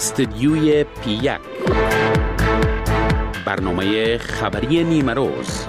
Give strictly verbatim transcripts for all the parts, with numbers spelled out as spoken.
استدیوی پی یک، برنامه خبری نیمه روز.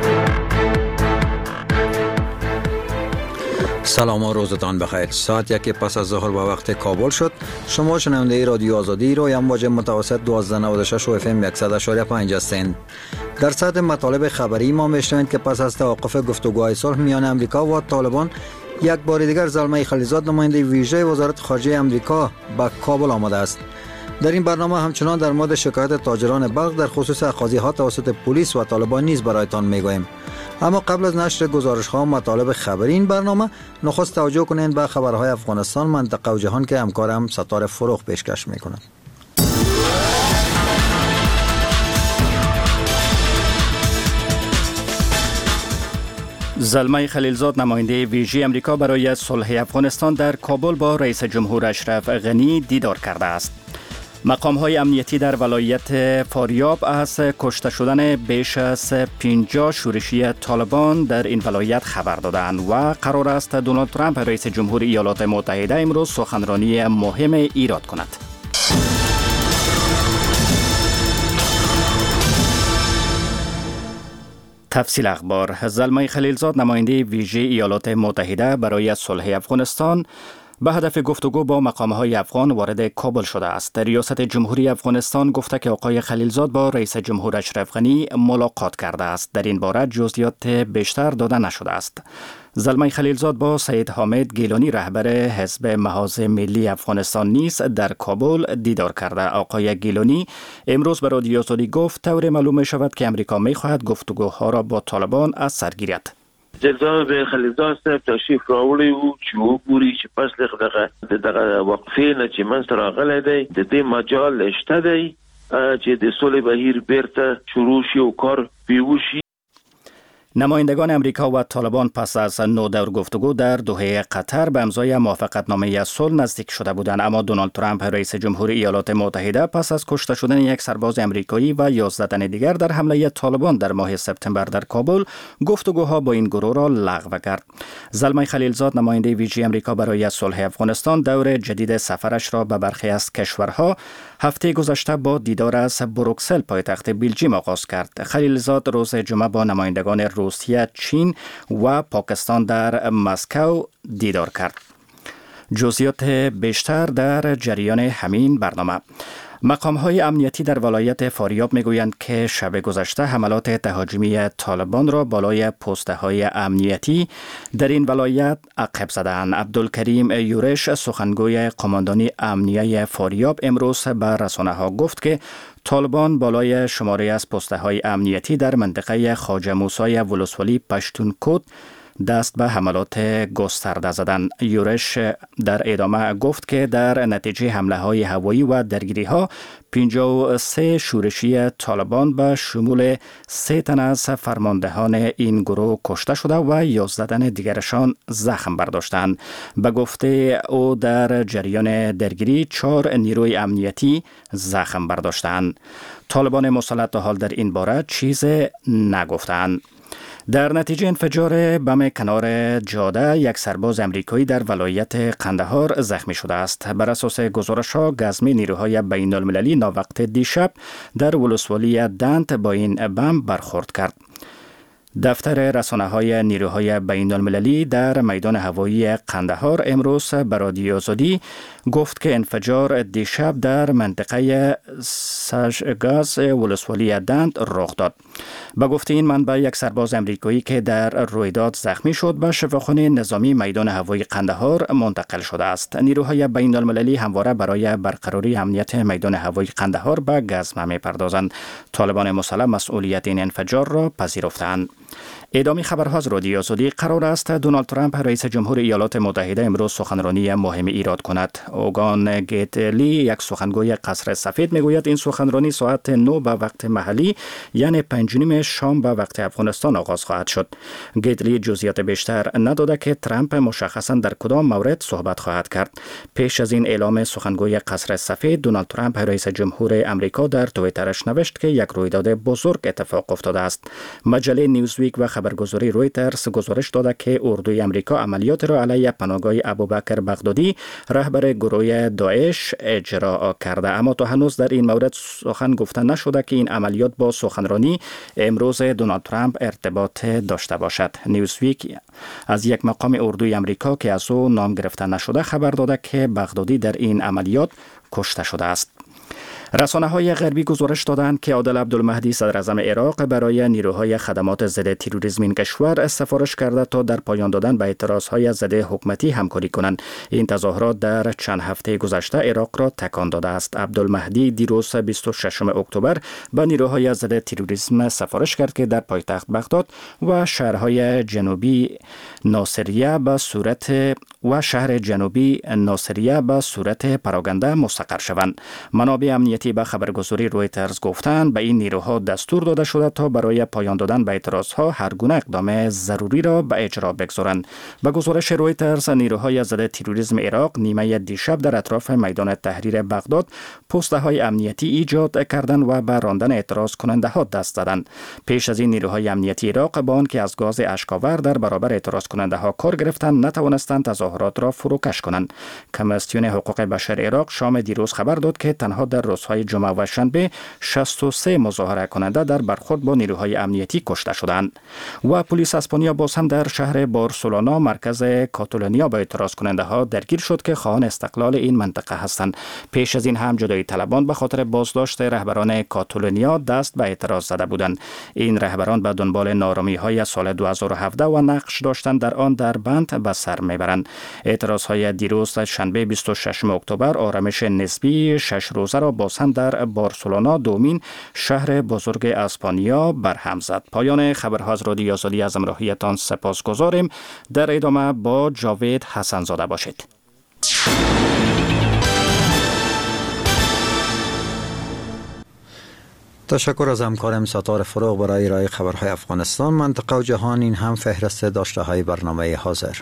سلام و روزتان بخیر. ساعت یک پس از ظهر با وقت کابل شد. شما شنونده رادیو آزادی رو یا موج متوسط دویست و نود و شش و اف ام صد و اشاره پنج هستین. در سطح مطالب خبری ما میشنوید که پس از توقف گفتگوهای صلح میان امریکا و طالبان، یک بار دیگر زلمه خلیلزاد نماینده ویژه وزارت خارجه امریکا به کابل آمده است. در این برنامه همچنان در مورد شکایت تاجران بلخ در خصوص اخاذی‌ها توسط پلیس و طالبان نیز برایتان میگوییم. اما قبل از نشر گزارش‌ها و مطالب خبری این برنامه، نخست توجه کنید به خبرهای افغانستان، منطقه و جهان که همکارم ستاره فروغ پیشکش می‌کند. زلمه خلیلزاد نماینده ویژه امریکا برای صلح افغانستان در کابل با رئیس جمهور اشرف غنی دیدار کرده است. مقام‌های امنیتی در ولایت فاریاب از کشته شدن بیش از پنجاه شورشی طالبان در این ولایت خبر دادند و قرار است دونالد ترامپ رئیس جمهور ایالات متحده امروز سخنرانی مهم ایراد کند. تفصیل اخبار. زلمه خلیلزاد نماینده ویژه ایالات متحده برای صلح افغانستان به هدف گفتگو با مقام‌های افغان وارد کابل شده است. ریاست جمهوری افغانستان گفته که آقای خلیلزاد با رئیس جمهور اشرف غنی ملاقات کرده است. در این باره جزئیات بیشتر داده نشده است. زلمه خلیلزاد با سید حامد گیلانی رهبر حزب محاذ ملی افغانستان نیز در کابل دیدار کرده. آقای گیلانی امروز به رادیو آزادی گفت طور معلوم می شود که امریکا می خواهد گفتگوها را با طالبان از سر گیرد. جناب خلیلزاد صاحب تشریف راوړی وو چې وګوري چې پس دغه دغه وقفې نه چې منځ راغلی دی د دې مجال شته دی چې د صلح بهیر بیرته شروع شي او کار پیوشي. نمایندگان امریکا و طالبان پس از نو دور گفتگو در دوحه قطر به امضای موافقتنامه صلح نزدیک شده بودند، اما دونالد ترامپ رئیس جمهور ایالات متحده پس از کشته شدن یک سرباز امریکایی و یازده تن دیگر در حمله طالبان در ماه سپتامبر در کابل گفتگوها با این گروه را لغو کرد. زلمه خلیلزاد نماینده ویژه امریکا برای صلح افغانستان دور جدید سفرش را به برخی از کشورها هفته گذشته با دیدار از بروکسل پایتخت بلژیم آغاز کرد. خلیلزاد روز جمعه با نمایندگان روسیه، چین و پاکستان در مسکو دیدار کرد. جزئیات بیشتر در جریان همین برنامه. مقام‌های امنیتی در ولایت فاریاب میگویند که شب گذشته حملات تهاجمی طالبان را بالای پست‌های امنیتی در این ولایت عقب زدند. عبدالکریم یورش سخنگوی قماندانی امنیه فاریاب امروز به رسانه‌ها گفت که طالبان بالای شماری از پست‌های امنیتی در منطقه خواجه موسی ولسوالی پشتونکوت دست به حملات گسترده زدند. یورش در ادامه گفت که در نتیجه حمله های هوایی و درگیری ها پنجاه و سه شورشی طالبان به شمول سه تن از فرماندهان این گروه کشته شده و یازده تن دیگرشان زخم برداشتند. به گفته او در جریان درگیری چهار نیروی امنیتی زخم برداشتند. طالبان مسلط تا حال در این باره چیز نگفتند. در نتیجه انفجار بم کنار جاده یک سرباز امریکایی در ولایت قندهار زخمی شده است. بر اساس گزارش‌ها گزمه نیروهای بین المللی ناوقت دیشب در ولسوالی دنت با این بم برخورد کرد. دفتر رسانه‌های نیروهای بین المللی در میدان هوایی قندهار امروز به رادیو آزادی گفت که انفجار دیشب در منطقه ساژگاز ولسوالی دند رخ داد. به گفته این منبع یک سرباز امریکایی که در رویداد زخمی شد به شفاخانه نظامی میدان هوایی قندهار منتقل شده است. نیروهای بین المللی همواره برای برقراری امنیت میدان هوایی قندهار به گزم می‌پردازند. طالبان مسلح مسئولیت این انفجار را پذیرفتند. ادامه خبرها از رادیو آزادی. قرار است دونالد ترامپ رئیس جمهور ایالات متحده امروز سخنرانی مهم ایراد کند. اوگان گیتلی یک سخنگوی قصر سفید میگوید این سخنرانی ساعت نه به وقت محلی یعنی پنج و نیم شام به وقت افغانستان آغاز خواهد شد. گیتلی جزئیات بیشتر نداده که ترامپ مشخصا در کدام مورد صحبت خواهد کرد. پیش از این اعلام سخنگوی قصر سفید، دونالد ترامپ رئیس جمهور امریکا در توییترش نوشت که یک رویداد بزرگ اتفاق افتاده است. مجله نیوزویک و خبرگزاری رویترز گزارش داده که اردوی امریکا عملیات را علیه پناهگاه ابوبکر بغدادی رهبر گروه داعش اجرا کرده، اما تا هنوز در این مورد سخن گفته نشده که این عملیات با سخنرانی امروز دونالد ترامپ ارتباط داشته باشد. نیوزویک از یک مقام اردوی امریکا که از او نام گرفته نشده خبر داده که بغدادی در این عملیات کشته شده است. رسانه‌های غربی گزارش دادند که عادل عبدالمهدی صدر اعظم عراق برای نیروهای خدمات ضد تروریسم این کشور سفارش کرده تا در پایان دادن به اعتراضهای ضد حکومتی همکاری کنند. این تظاهرات در چند هفته گذشته عراق را تکان داده است. عبدالمهدی دیروز بیست و ششم اکتبر به نیروهای ضد تروریسم سفارش کرد که در پایتخت بغداد و شهرهای جنوبی ناصریه به صورت و شهر جنوبی ناصریه به صورت پراگنده مستقر شوند. منابع امنیتی به خبرگزاری رویترز گفتند به این نیروها دستور داده شده تا برای پایان دادن به اعتراضها هر گونه اقدام ضروری را به اجرا بگذارند. به گزارش رویترز نیروهای ضد تروریسم عراق نیمه دیشب در اطراف میدان تحریر بغداد پست‌های امنیتی ایجاد کردند و به راندن اعتراض کننده ها دست دادند. پیش از این نیروهای امنیتی عراق با آنکه از گاز اشک‌آور در برابر اعتراض کننده ها کار گرفتند نتوانستند تظاهرات را فروکش کنند. کمیسیون حقوق بشر عراق شام دیروز خبر داد که تنها در روزهای جمعه و شنبه شصت و سه مظاهره کننده در برخورد با نیروهای امنیتی کشته شدند. و پلیس اسپانیا باز هم در شهر بارسلونا مرکز کاتالونیا با اعتراض کننده ها درگیر شد که خواهان استقلال این منطقه هستند. پیش از این هم جدایی طلبان به خاطر بازداشت رهبران کاتالونیا دست به اعتراض زده بودند. این رهبران به دنبال نارامی های سال دو هزار و هفده و نقش داشتند در آن در بند به سر میبرند. اعتراض های دیروز شنبه بیست و ششم اکتبر آرامش نسبی شش روزه را باز هم در بارسلونا دومین شهر بزرگ اسپانیا برهم زد. پایان خبرها از رادیو آزادی از همراهیتان سپاسگزاریم. در ادامه با جاوید حسن زاده باشید. تشکر از همکارم ستاره فروغ برای ارائه خبرهای افغانستان، منطقه و جهان. این هم فهرست داشته های برنامه حاضر.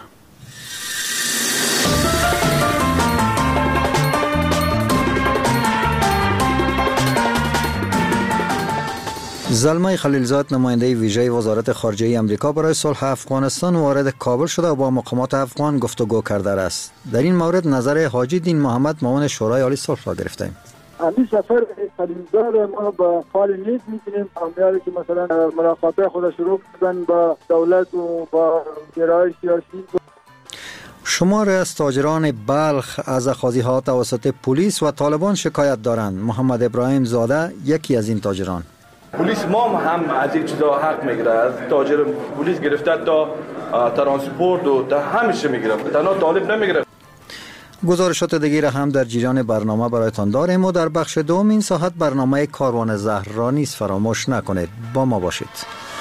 زلمه خلیلزاد نماینده ویژه وزارت خارجه آمریکا برای صلح افغانستان وارد کابل شده و با مقامات افغان گفتگو کرده است. در این مورد نظر حاجی دین محمد معاون شورای عالی صلح را گرفتیم. همین سفر خلیلزاد ما با حال نیز می‌بینیم امیالی که مثلا ملاقات خود شروع کردن با دولت و با گرای سیاسی. شمار از تاجران بلخ از اخاذی‌ها توسط پلیس و طالبان شکایت دارند. محمد ابراهیم زاده یکی از این تاجران. پلیس ما هم از این چیزا حق میگیره، از تاجر پلیس گرفته تا ترانسپورت و تا همیشه میگیره، تنها طالب نمیگیره. گزارشات دیگه را هم در جریان برنامه برایتان داریم و در بخش دوم این ساعت برنامه کاروان زهر را نیز فراموش نکنید. با ما باشید.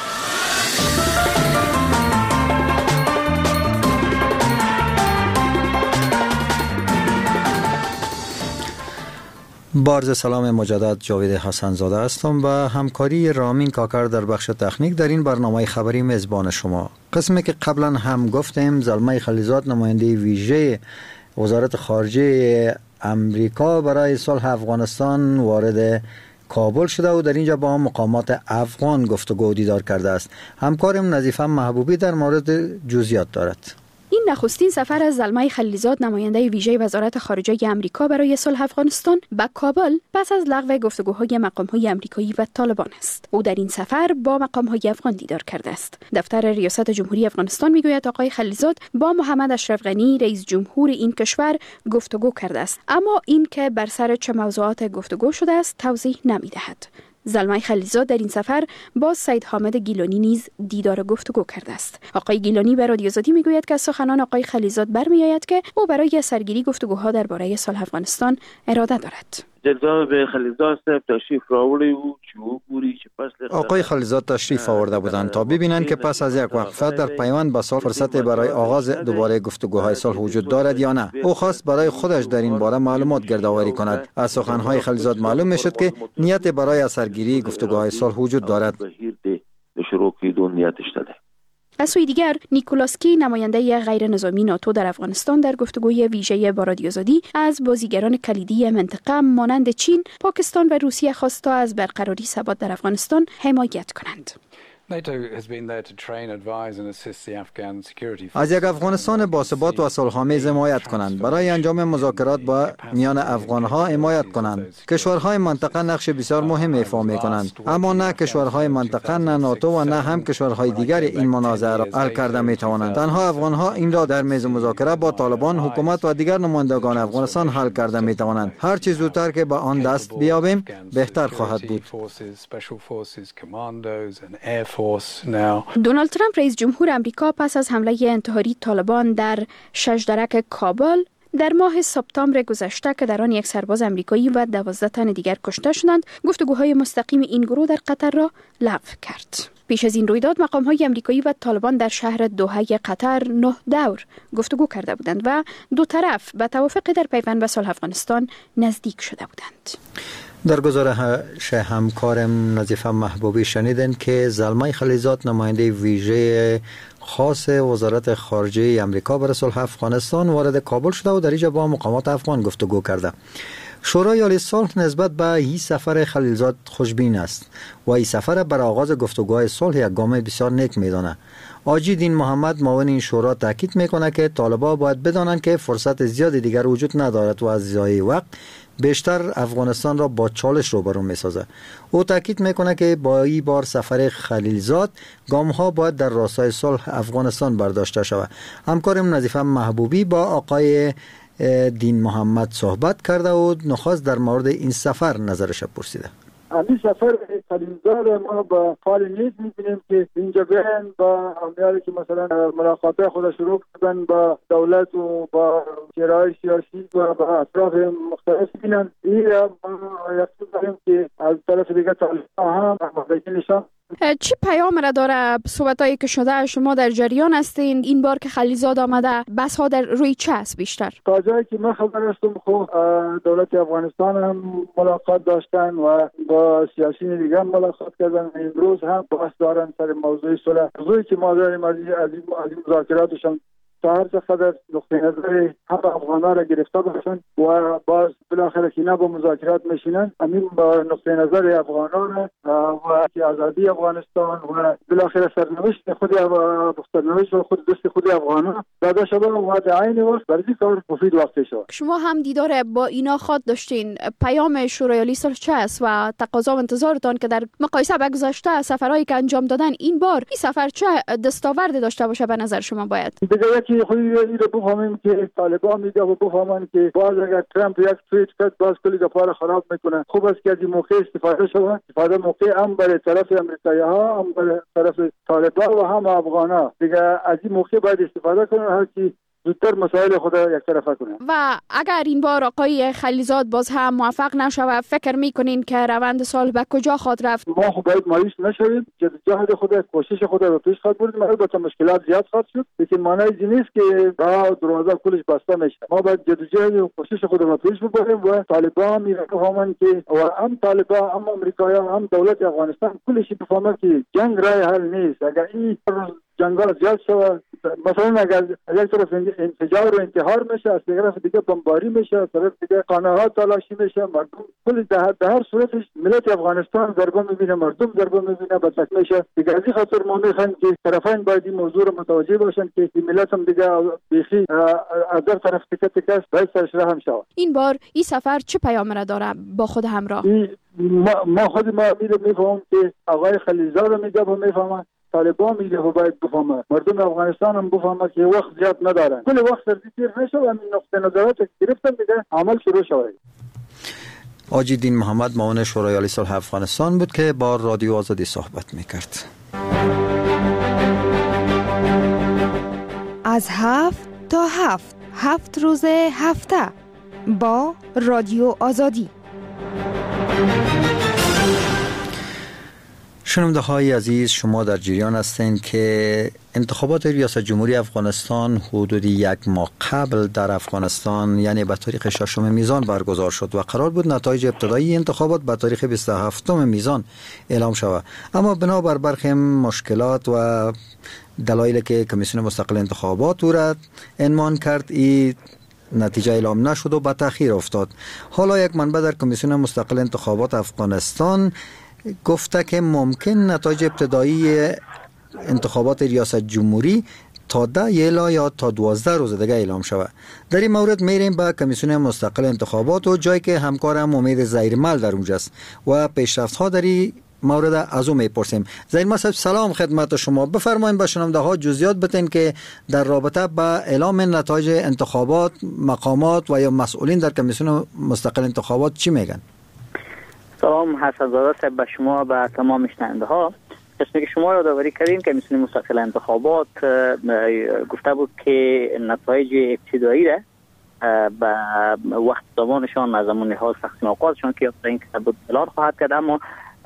با عرض سلام مجدد، جاوید حسن زاده هستم و همکاری رامین کاکر در بخش تکنیک در این برنامه خبری میزبان شما. قسمی که قبلا هم گفتیم زلمه خلیلزاد نماینده ویژه وزارت خارجه امریکا برای صلح افغانستان وارد کابل شده و در اینجا با مقامات افغان گفتگو دیدار کرده است. همکارم نظیفه محبوبی در مورد جزئیات دارد. این نخستین سفر از زلمه خلیلزاد نماینده ویژه وزارت خارجه آمریکا برای صلح افغانستان به کابل پس از لغو گفتگوهای مقام‌های آمریکایی و طالبان است. او در این سفر با مقام‌های افغان دیدار کرده است. دفتر ریاست جمهوری افغانستان میگوید آقای خلیلزاد با محمد اشرف غنی رئیس جمهور این کشور گفتگو کرده است، اما این که بر سر چه موضوعات گفتگو شده است توضیح نمی‌دهد. زلمه خلیلزاد در این سفر با سید حامد گیلانی نیز دیدار گفتگو کرده است. آقای گیلانی به رادیو آزادی میگوید که از سخنان آقای خلیلزاد برمیآید که او برای سرگیری گفتگوها درباره صلح افغانستان اراده دارد. جناب خلیلزاد صاحب تشریف راوړی وو چې وګوري چې پس آقای خلیلزاد تشریف آورده بودند تا ببینند که پس از یک وقفه در پیوند به صلح فرصت برای آغاز دوباره گفتگوهای صلح وجود دارد یا نه. او خواست برای خودش در این باره معلومات گردآوری کند. از سخنهای خلیلزاد معلوم میشد که نیت برای سرگیری گفتگوهای صلح وجود دارد. از سوی دیگر نیکولاسکی نماینده غیر نظامی ناتو در افغانستان در گفتگوی ویژه با رادیو آزادی از بازیگران کلیدی منطقه مانند چین، پاکستان و روسیه خواست تا از برقراری ثبات در افغانستان حمایت کنند. از یک افغانستان باثبات و صلح‌آمیز حمایت کنند، برای انجام مذاکرات با میان افغان‌ها حمایت کنند. کشورهای منطقه نقش بسیار مهم ایفا می‌کنند، اما نه کشورهای منطقه، نه ناتو و نه هم کشورهای دیگر این منازعه را حل کرده می‌توانند. تنها افغان‌ها این را در میز مذاکره با طالبان، حکومت و دیگر نمایندگان افغانستان حل کرده می‌توانند. هر چه زودتر که به آن دست بیابیم بهتر خواهد بود. دونالد ترامپ رئیس جمهور امریکا پس از حمله انتحاری طالبان در ششدرک کابل در ماه سپتامبر گذشته که در آن یک سرباز امریکایی و دوازده تن دیگر کشته شدند، گفتگوهای مستقیم این گروه در قطر را لغو کرد. پیش از این رویداد مقام‌های امریکایی و طالبان در شهر دوحه قطر نه دور گفتگو کرده بودند و دو طرف به توافق در پیوند به صلح افغانستان نزدیک شده بودند. در گزارش همکارم نظیفه محبوبی شنیدن که زلمه خلیزات نماینده ویژه خاص وزارت خارجه امریکا برای صلح افغانستان وارد کابل شده و در اینجا با مقامات افغان گفتگو کرده. شورای عالی صلح نسبت به این سفر خلیلزاد خوشبین است و این سفر بر آغاز گفتگوهای صلح یک گام بسیار نیک میدانه. حاجی دین محمد معاون این شورا تاکید میکنه که طالبان باید بدانند که فرصت زیادی دیگر وجود ندارد و از ضیاع وقت بیشتر افغانستان را با چالش روبرو میسازه. او تاکید میکنه که با این بار سفر خلیلزاد گام ها باید در راستای صلح افغانستان برداشته شود. همکارم نظیفه محبوبی با آقای دین محمد صحبت کرده و نخواست در مورد این سفر نظرش پرسیده. همین سفر خلیلزاد ما با حال نیز می‌بینیم که اینجا بیان با امیالی که مثلا ملاقات خود شروع کردن با دولت و با شورای سیاسی و با اطراف مختلف بینن. این ما یقین داریم که از طرف دیگر طالبان هم مخالفت نشان. چی پیام را داره صحبتایی که شده؟ شما در جریان هستین این بار که خلیلزاد آمده، بس ها در روی چه است بیشتر؟ تا جایی که من خبر هستم خب دولت افغانستان هم ملاقات داشتن و با سیاسیون دیگه ملاقات کردن. امروز هم بحث دارن سر موضوع صلح. موضوعی که ما داریم از این مذاکراتشان تا هر چقدر نقطه نظر هم افغان‌ها را گرفته باشند و باز بالاخره که اینا با مذاکرات میشینن، همین با نقطه نظر افغان‌ها و که آزادی افغانستان و بالاخره سرنوشت خود سرنوشت خود دست خود افغان‌ها داده شده و در عین وقت برای کار مفید واقع شد. شما هم دیدار با اینا خواد داشتین. پیام شورای عالی صلح چه است و تقاضا و انتظارتان که در مقایسه با گذشته سفرهایی که انجام دادن این بار این سفر چه دستاوردی داشته باشه به نظر شما؟ باید که خودی این رو بفهمیم که طالبان میگه و بفهمن که باز اگر ترامپ یک توییت کرد باز کلی دفعه خراب میکنه. خوب است که از این موقع استفاده شود. استفاده موقع هم برای طرف امریکایی ها، هم برای طرف طالبان و هم افغان ها. دیگه از این موقع باید استفاده کنن هر کی زودتر مسائل خود یک طرفه کنه. و اگر این بار آقای خلیلزاد باز هم موفق نشود، فکر میکنین که روند صلح به کجا خواهد رفت؟ ما خب باید مایوس نشویم. جهاد خود، کوشش خود رو پیش خواهد برد. البته مشکلات زیاد خواهد شد، لیکن معنی این نیست که راه دروازه کلش بسته میشه. ما باید جدوجهد و کوشش خود رو پیش ببریم و طالبان میفهمن که و هم طالبان هم امریکایان هم دولت افغانستان کلش بفهمن که جنگ راه حل نیست. اگر این جنگال زیاد شود، مثلا اگر از یک طرف انفجار و انتحار میشه، از طرف دیگه بمباری میشه، از طرف دیگه خانه‌ها تلاشی میشه، مردم کل در هر صورتش ملت افغانستان ضربه میبینه، مردم ضربه میبینه، بدبخت میشه. دیگه از این خاطر ما میخوایم که طرفین باید این موضوع رو متوجه باشن که ملت هم دیگه بیخی از هر طرف تکه تکه باید سرش رحم شود. این بار این سفر چه پیام را داره با خود همراه؟ ما, ما خود ما میفهمیم که آقای خلیلزاد میگه و میفهمن، طالبان میگه و باید بفهمه، مردم افغانستان هم بفهمه که وقت زیاد ندارن. کل وقت سردی تیر نشه و این نقطه نظرات گرفتن دیگه عمل شروع شود. حاجی دین محمد معاون شورای عالی صلح افغانستان بود که با رادیو آزادی صحبت میکرد. از هفت تا هفت هفت روز هفته با رادیو آزادی. شنونده های عزیز، شما در جریان هستند که انتخابات ریاست جمهوری افغانستان حدود یک ماه قبل در افغانستان یعنی به تاریخ ششم میزان برگزار شد و قرار بود نتایج ابتدایی انتخابات به تاریخ بیست و هفتم میزان اعلام شود، اما بنابر برخی مشکلات و دلایلی که کمیسیون مستقل انتخابات او را عنوان کرد، این نتیجه اعلام نشد و به تأخیر افتاد. حالا یک منبع در کمیسیون مستقل انتخابات افغانستان گفته که ممکن نتایج ابتدایی انتخابات ریاست جمهوری تا ده الی یا تا دوازده روز دیگه اعلام شود. در این مورد میریم به کمیسیون مستقل انتخابات و جایی که همکارم امید زهیرمل در اونجاست و پیشرفت ها در این مورد از او میپرسیم. زهیرمل صاحب سلام خدمت شما. بفرمایید به شنونده ها جزئیات بدین که در رابطه با اعلام نتایج انتخابات مقامات و یا مسئولین در کمیسیون مستقل انتخابات چی میگن؟ سلام حسن زاده صاحب به شما و تمام شنونده ها. قسمی که شما یادآوری کردین کمیسیون مستقل انتخابات گفته بود که نتایج ابتدایی را به وقت زمانشان از زمان نهاد تقسیم اوقاتشان که این که بود اعلان خواهد کرد، اما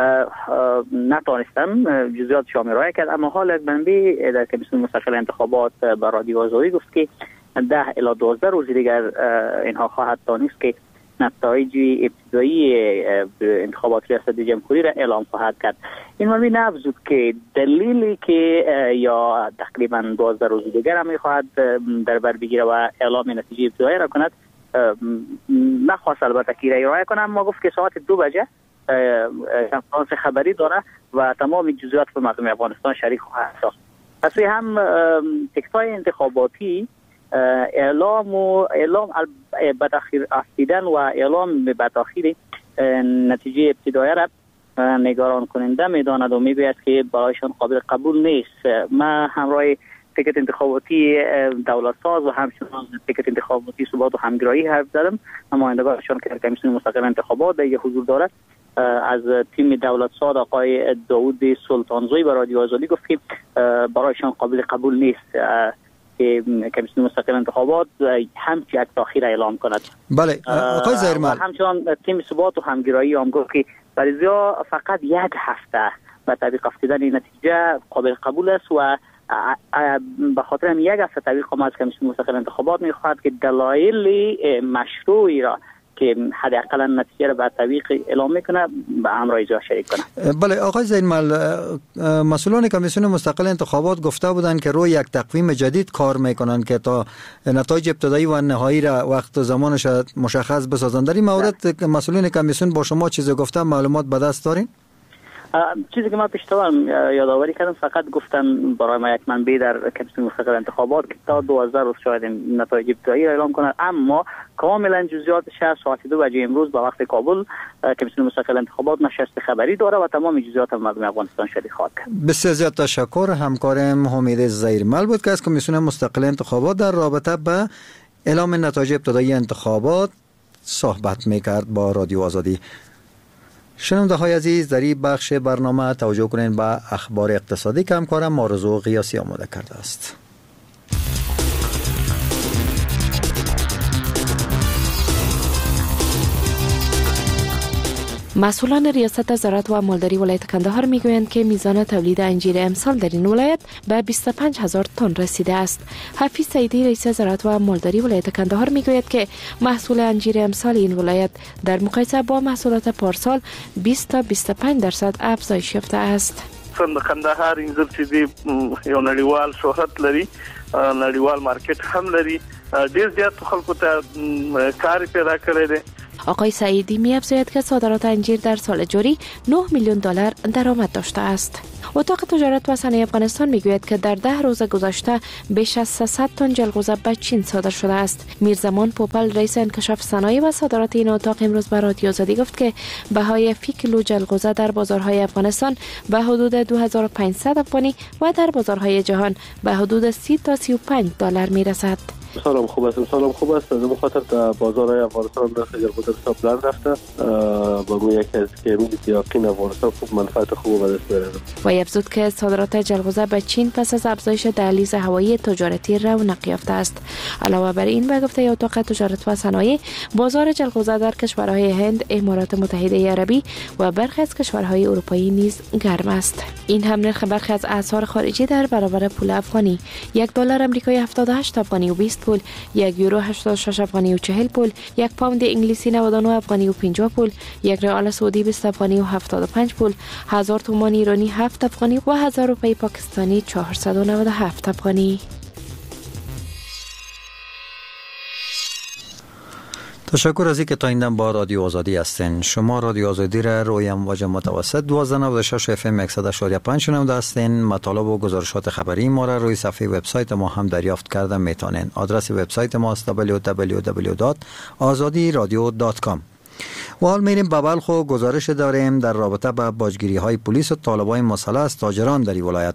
نتوانستم جزئیات شامل رای کرد. اما حال یک منبع در کمیسیون مستقل انتخابات به رادیو آزادی گفت که ده الی دوازده روز دیگر اینها خواهد دانست که نتایج ابتدایی انتخابات ریاست جمهوری را اعلام خواهد کرد. این منبع نافزود که دلیلی که یا تقریبا دوازده روز دیگر هم میخواهد در بر بگیره و اعلام نتیجه ابتدایی را کند نخواست البته که رای کنه، اما گفت که ساعت دو بجه کنفرانس خبری داره و تمام جزئیات به مردم افغانستان شریک خواهد ساخت. پس هم تکتای انتخاباتی اعلام و اعلام به تاخیر افتیدن و اعلام به تاخیر نتیجه ابتدایی را نگران کننده میداند و میگوید که برایشان قابل قبول نیست. ما همراه تکت انتخاباتی دولت ساز و همچنان تکت انتخاباتی ثبات و همگرایی حرف زدم. نمایندگانشان که کمیسیون مستقل انتخابات در حضور دارد از تیم دولت ساز آقای داوود سلطانزوی به رادیو آزادی گفت که برایشان قابل قبول نیست که کمیسیون مستقل انتخابات همچی یک تاخیر اعلام کند. بله آقای زهیرمل، همچنان تیم ثبات و همگرایی هم گفت که برای زیاد فقط یک هفته به تطبیق افتیدن نتیجه قابل قبول است و به خاطر هم یک هفته تطبیق از کمیسیون مستقل انتخابات میخواهد که دلایل مشروعی را که حداقل نتیجه را به تطبیق اعلام میکنه به همراه اجرا شریک کنه. بله آقای زهیرمل، مسئولان کمیسیون مستقل انتخابات گفته بودند که روی یک تقویم جدید کار میکنند که تا نتایج ابتدایی و نهایی را وقت و زمانش مشخص بسازند. در این مورد مسئولین کمیسیون با شما چیزی گفتن، معلومات به دست دارین؟ چیزی که ما پیشتر یادآوری کردم فقط گفتن برای ما یک منبع در کمیسیون مستقل انتخابات که تا دوازده روز شاید نتایج ابتدایی را اعلام کنند، اما کاملا جزئیاتش ساعت دو بجه امروز با وقت کابل کمیسیون مستقل انتخابات نشست خبری داره و تمام جزئیات مردم افغانستان شریک خواهد کرد. بسیار زیاد تشکر. همکارم امید زهیرمل بود که از کمیسیون مستقل انتخابات در رابطه با اعلام نتایج ابتدایی انتخابات صحبت میکرد با رادیو آزادی. شنونده های عزیز، در این بخش برنامه توجه کنین به اخبار اقتصادی که همکارم آرزو قیاسی آماده کرده است. مسئولان ریاست زراعت و مالداری ولایت کندهار میگویند که میزان تولید انجیر امسال در این ولایت به بیست و پنج هزار تن رسیده است. حفیظ سعیدی رئیس زراعت و مالداری ولایت کندهار میگوید که محصول انجیر امسال این ولایت در مقایسه با محصولات پارسال بیست تا بیست و پنج درصد افزایش یافته است. کندهار انجیر چې یو نړیوال شهرت لري، نړیوال مارکیټ هم لري، ډیر زیات خلکو ته کار پیدا کړی دی. آقای سعیدی می افزاید که صادرات انجیر در سال جاری نه میلیون دلار درآمد داشته است. اتاق تجارت و صنایع افغانستان میگوید که در ده روز گذشته بیش از سیصد تن جلغوزه به چین صادر شده است. میرزمان پوپل رئیس انکشاف صنایع و صادرات این اتاق امروز به رادیو آزادی گفت که بهای فی کیلو جلغوزه در بازارهای افغانستان به حدود دو هزار و پانصد افغانی و در بازارهای جهان به حدود سی تا سی و پنج دلار میرسد. سلام خوب است، سلام خوب است. از مخاطر در بازارهای افغانستان در جلغوزه حساب بلند رفته با گویا یکی از که روزی که یقین افغانستان خوب منفعت خوب به دست بیاره. و افزود که صادرات جلغوزه به چین پس از افزایش دهلیز هوایی تجارتی رونق یافته است. علاوه بر این به گفته اتاق تجارت و صنایع بازار جلغوزه در کشورهای هند، امارات متحده عربی و برخی از کشورهای اروپایی نیز گرم است. این هم نرخ برخی از اسعار خارجی در برابر پول افغانی: یک دلار آمریکایی هفتاد و هشت افغانی و بیست پول، یک یورو هشتاد و شش افغانی و چهل پول، یک پوند انگلیسی نود و نه افغانی و پنجاه پول، یک ریال سعودی بیست افغانی و هفتاد و پنج پول، هزار تومان ایرانی هفت افغانی و هزار روپیه پاکستانی چهارصد و نود و هفت افغانی. تشکر از اینکه تا این دم با رادیو آزادی هستین. شما رادیو آزادی را روی امواج متوسط دوازده نود و شش اف ام صد و شش و پنج شنونده هستین. مطالب و گزارشات خبری ما را روی صفحه وبسایت ما هم دریافت کرده میتونین. آدرس وبسایت ما است دبلیو دبلیو دبلیو دات آزادی رادیو دات کام. و حال میریم به بلخ و گزارش داریم در رابطه با باجگیری های پلیس و طالبان مسلح از تاجران در این ولایت.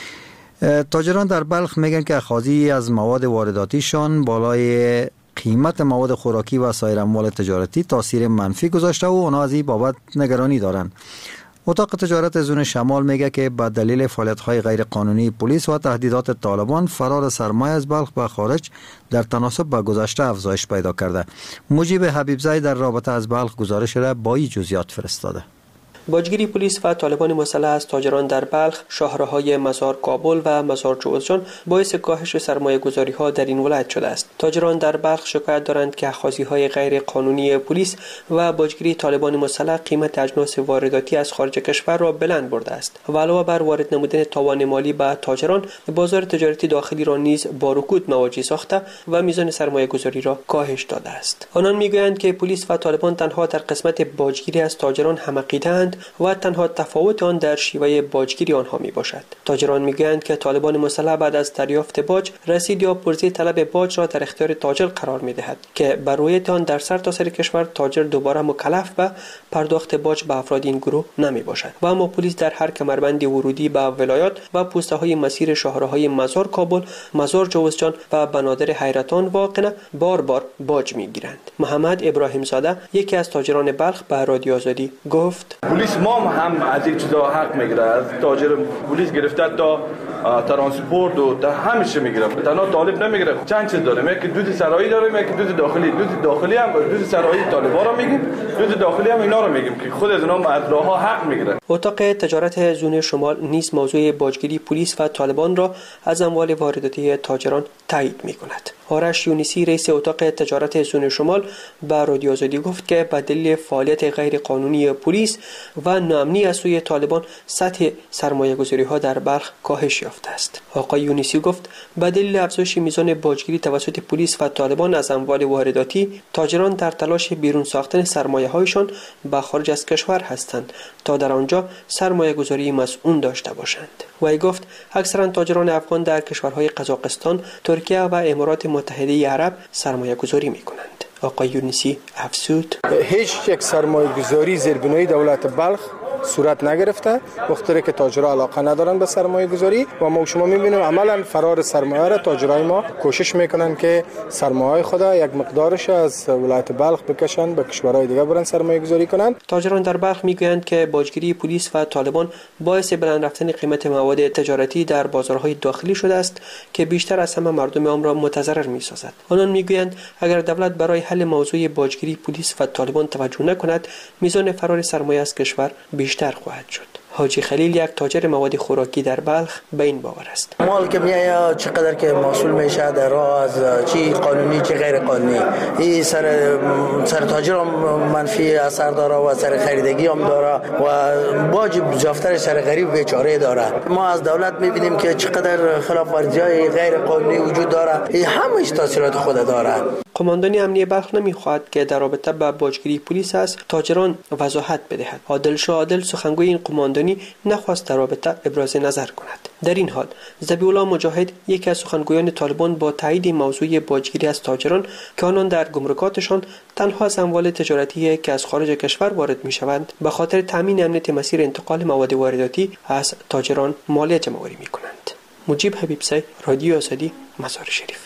تاجران در بلخ میگن که اخاذی از مواد وارداتیشان بالای قیمت مواد خوراکی و سایر اموال تجارتی تاثیر منفی گذاشته و اونا از این بابت نگرانی دارن. اتاق تجارت زون شمال میگه که به دلیل فعالیت‌های غیر قانونی پلیس و تهدیدات طالبان فرار سرمایه از بلخ به خارج در تناسب با گذشته افزایش پیدا کرده. مجیب حبیبزی در رابطه از بلخ گزارش را با این جزئیات فرستاده. باجگیری پلیس و طالبان مسلح از تاجران در بلخ، شهرهای مزار کابل و مزار جوزجان باعث کاهش سرمایه گذاری ها در این ولایت شده است. تاجران در بلخ شکایت دارند که اخاذی های غیر قانونی پلیس و باجگیری طالبان مسلح قیمت اجناس وارداتی از خارج کشور را بلند برده است و علاوه بر وارد نمودن تاوان مالی به تاجران، بازار تجارتی داخلی را نیز با رکود مواجه ساخته و میزان سرمایه گذاری را کاهش داده است. آنان میگویند که پلیس و طالبان تنها در قسمت باجگیری از تاجران هم‌عقیده‌اند و تنها تفاوت آن در شیوه باجگیری آنها می باشد. تاجران میگویند که طالبان مسلح بعد از دریافت باج رسید یا پرزی طلب باج را در اختیار تاجر قرار می دهد که بر روی آن در سرتاسر کشور تاجر دوباره مکلف به پرداخت باج به افراد این گروه نمی باشد و اما پلیس در هر کمربند ورودی به ولایات و پوسته های مسیر شهرهای مزار کابل، مزار جوزجان و بنادر حیرتان واقع بار بار باج می گیرند. محمد ابراهیم زاده یکی از تاجران بلخ به رادیو آزادی گفت: پلیس ما هم از یک چیزا حق میگیره. از تاجر پلیس گرفته تا ترانسپورت و تا همیشه میگیره. تنها طالب نمیگیره. چند چیز داریم. یکی دود سرایی داریم، یکی دود داخلی. دود داخلی هم دود سرایی طالبا رو میگیم، دود داخلی هم اینا رو میگیم که خود از اینا مردها حق میگیره. اتاق تجارت زون شمال نیز موضوع باجگیری پلیس و طالبان را از اموال وارداتی تاجران تایید میکند. آرش یونسی رئیس اتاق تجارت زون شمال به رادیو آزادی گفت که به دلیل فعالیت غیر قانونی پلیس و ناامنی از سوی طالبان سطح سرمایه گذاری ها در بلخ کاهش یافته است. آقای یونسی گفت به دلیل افزایش میزان باجگیری توسط پلیس و طالبان از اموال وارداتی، تاجران در تلاش بیرون ساختن سرمایه هایشان به خارج از کشور هستند تا در آنجا سرمایه گذاری مسئول داشته باشند. وی گفت اکثرا تاجران افغان در کشورهای قزاقستان، ترکیه و امارات متحده عرب سرمایه گذاری می کنند. آقای یونسی افزود: هیچ یک سرمایه گذاری زیربنای دولت بلخ صورت نگرفته. مختاری که تاجرها علاقه ندارن به سرمایه گذاری و ما شما میبینیم عملا فرار سرمایه را تاجرای ما کوشش میکنن که سرمایه خود یک مقدارش از ولایت بلخ بکشن به کشورهای دیگه برن سرمایه گذاری کنند. تاجران در بلخ میگویند که باجگیری پلیس و طالبان باعث بلند رفتن قیمت مواد تجارتی در بازارهای داخلی شده است که بیشتر از همه مردم عام را متضرر میسازد. آنان میگویند اگر دولت برای حل موضوع باجگیری پلیس و طالبان توجه نکند، میزان فرار سرمایه از کشور بیشتر خواهد شد. حاجی خلیل یک تاجر مواد خوراکی در بلخ به این باور است: مال که میاد چقدر که محصول میشه در راه از چی قانونی چی غیر قانونی، این سر سر تاجر هم منفی اثر داره و سر خریدگی هم داره و باج جافتر سر غریب بیچاره داره. ما از دولت میبینیم که چقدر خلاف ورزی‌های غیر قانونی وجود داره، این همش تاثیرات خود داره. قماندانی امنیه بلخ نمیخواهد که در رابطه با باجگیری پلیس از تاجران وضاحت بدهد. عادل شاه عادل سخنگوی این قماندانی نخواست در رابطه ابراز نظر کند. در این حال ذبیح الله مجاهد یکی از سخنگویان طالبان با تایید موضوع باجگیری از تاجران که آنان در گمرکاتشان تنها از اموال تجارتی که از خارج کشور وارد میشوند به خاطر تامین امنیت مسیر انتقال مواد وارداتی از تاجران مالیه جمع‌آوری میکنند. مجیب حبیبزی، رادیو آزادی، مزار شریف.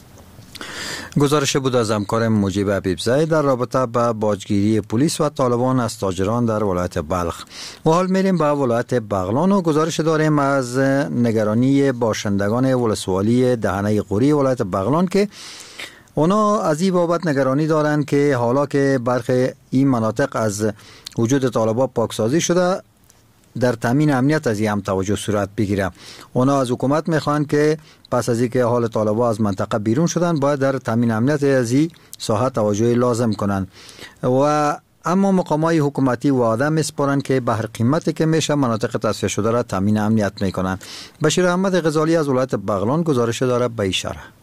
گزارش بود از همکار مجیب حبیبزی در رابطه با باجگیری پلیس و طالبان از تاجران در ولایت بلخ. و حال میریم به ولایت بغلان و گزارش داریم از نگرانی باشندگان ولسوالی دهنه قوری ولایت بغلان که اونا از این بابت نگرانی دارند که حالا که برخی این مناطق از وجود طالبان پاکسازی شده، در تامین امنیت از این هم توجه صورت بگیره. اونا از حکومت میخوان که پس از اینکه حال طالبان از منطقه بیرون شدن باید در تامین امنیت از این ساحه توجه لازم کنن و اما مقامات حکومتی وعده میسپارن که به هر قیمتی که میشه مناطق تصفیه شده را تامین امنیت میکنن. بشیر احمد غزالی از ولایت بغلان گزارش داره به اشاره.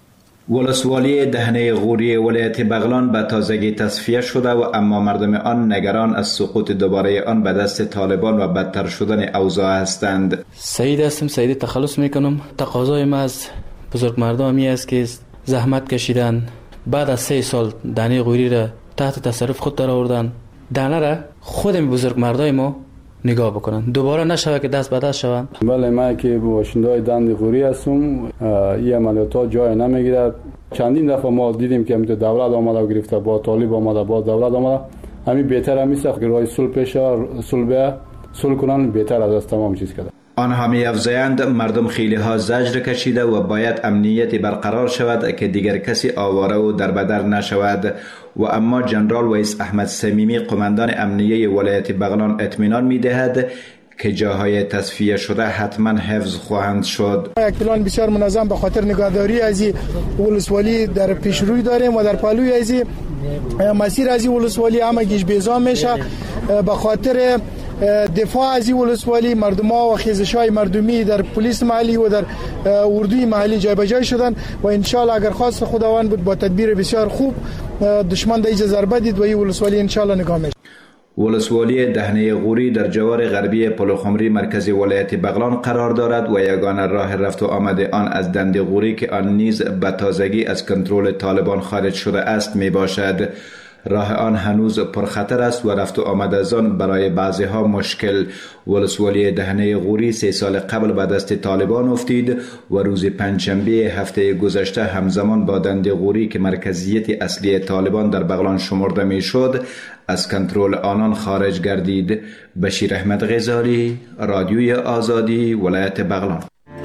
ولسوالی دهنه غوری ولایت بغلان به تازگی تصفیه شده و اما مردم آن نگران از سقوط دوباره آن به دست طالبان و بدتر شدن اوضاع هستند. سعید هستم، سعید تخلص میکنم. تقاضای ما از بزرگ مردمی است که زحمت کشیدن، بعد از سه سال دهنه غوری را تحت تصرف خود در آوردن، دهنه را خود بزرگ مردای ما نگاه بکنن، دوباره نشوه که دست به دست شوند. بله، ما که باشنده‌های دهنه غوری هستم، این عملیات جای نمیگیرد. چندین دفعه ما دیدیم که دولت آمده و گرفته، با طالب آمده، با دولت آمده. همین بهتر همیشه که راه صلح پیش صلح صلح کنن بهتر از تمام چیز کرده. آنها می افزایند مردم خیلی ها زجر کشیده و باید امنیتی برقرار شود که دیگر کسی آواره و دربدر نشود. و اما جنرال ویس احمد صمیمی قماندان امنیه ولایت بغلان اطمینان می دهد که جاهای تصفیه شده حتما حفظ خواهند شد. یک پلان بسیار منظم به خاطر نگهداری از ولسوالی در پیشروی داریم و در پهلوی از مسیر از ولسوالی همگیش بیزام میشه. به خاطر دفاع از ولسوالی مردم‌ها و خیزش‌های مردمی در پلیس محلی و در اردوی محلی جایبجای شدن و ان شاء الله اگر خواست خداوند بود با تدبیر بسیار خوب دشمن دیگه ضربه دید و این ولسوالی ان شاء الله نگاه میشه. ولسوالی دهنه غوری در جوار غربی پلوخمری مرکزی ولایت بغلان قرار دارد و یگانه راه رفت و آمد آن از دنده غوری که آن نیز به تازگی از کنترل طالبان خارج شده است می باشد. راه آن هنوز پرخطر است و رفت و آمد از آن برای بعضی ها مشکل. ولسوالی دهنه غوری سه سال قبل به دست طالبان افتید و روز پنجشنبه هفته گذشته همزمان با دنده غوری که مرکزیت اصلی طالبان در بغلان شمرده می شد از کنترل آنان خارج گردید. بشیر احمد غزالی، رادیوی آزادی، ولایت بغلان.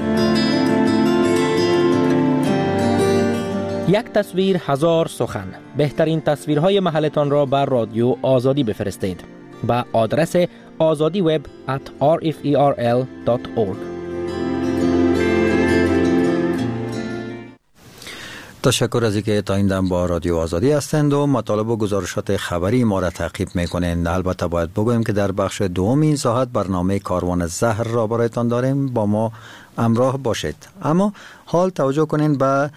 یک تصویر هزار سخن. بهترین تصویرهای محلتان را بر رادیو آزادی بفرستید با آدرس آزادی وب ات آر اف ای آر ال دات اورگ. تشکر از اینکه تا این دم با رادیو آزادی هستند و مطالب و گزارشات خبری ما را تعقیب میکنند. البته باید بگویم که در بخش دوم این ساعت برنامه کاروان زهر را برایتان داریم، با ما همراه باشید. اما حال توجه کنین به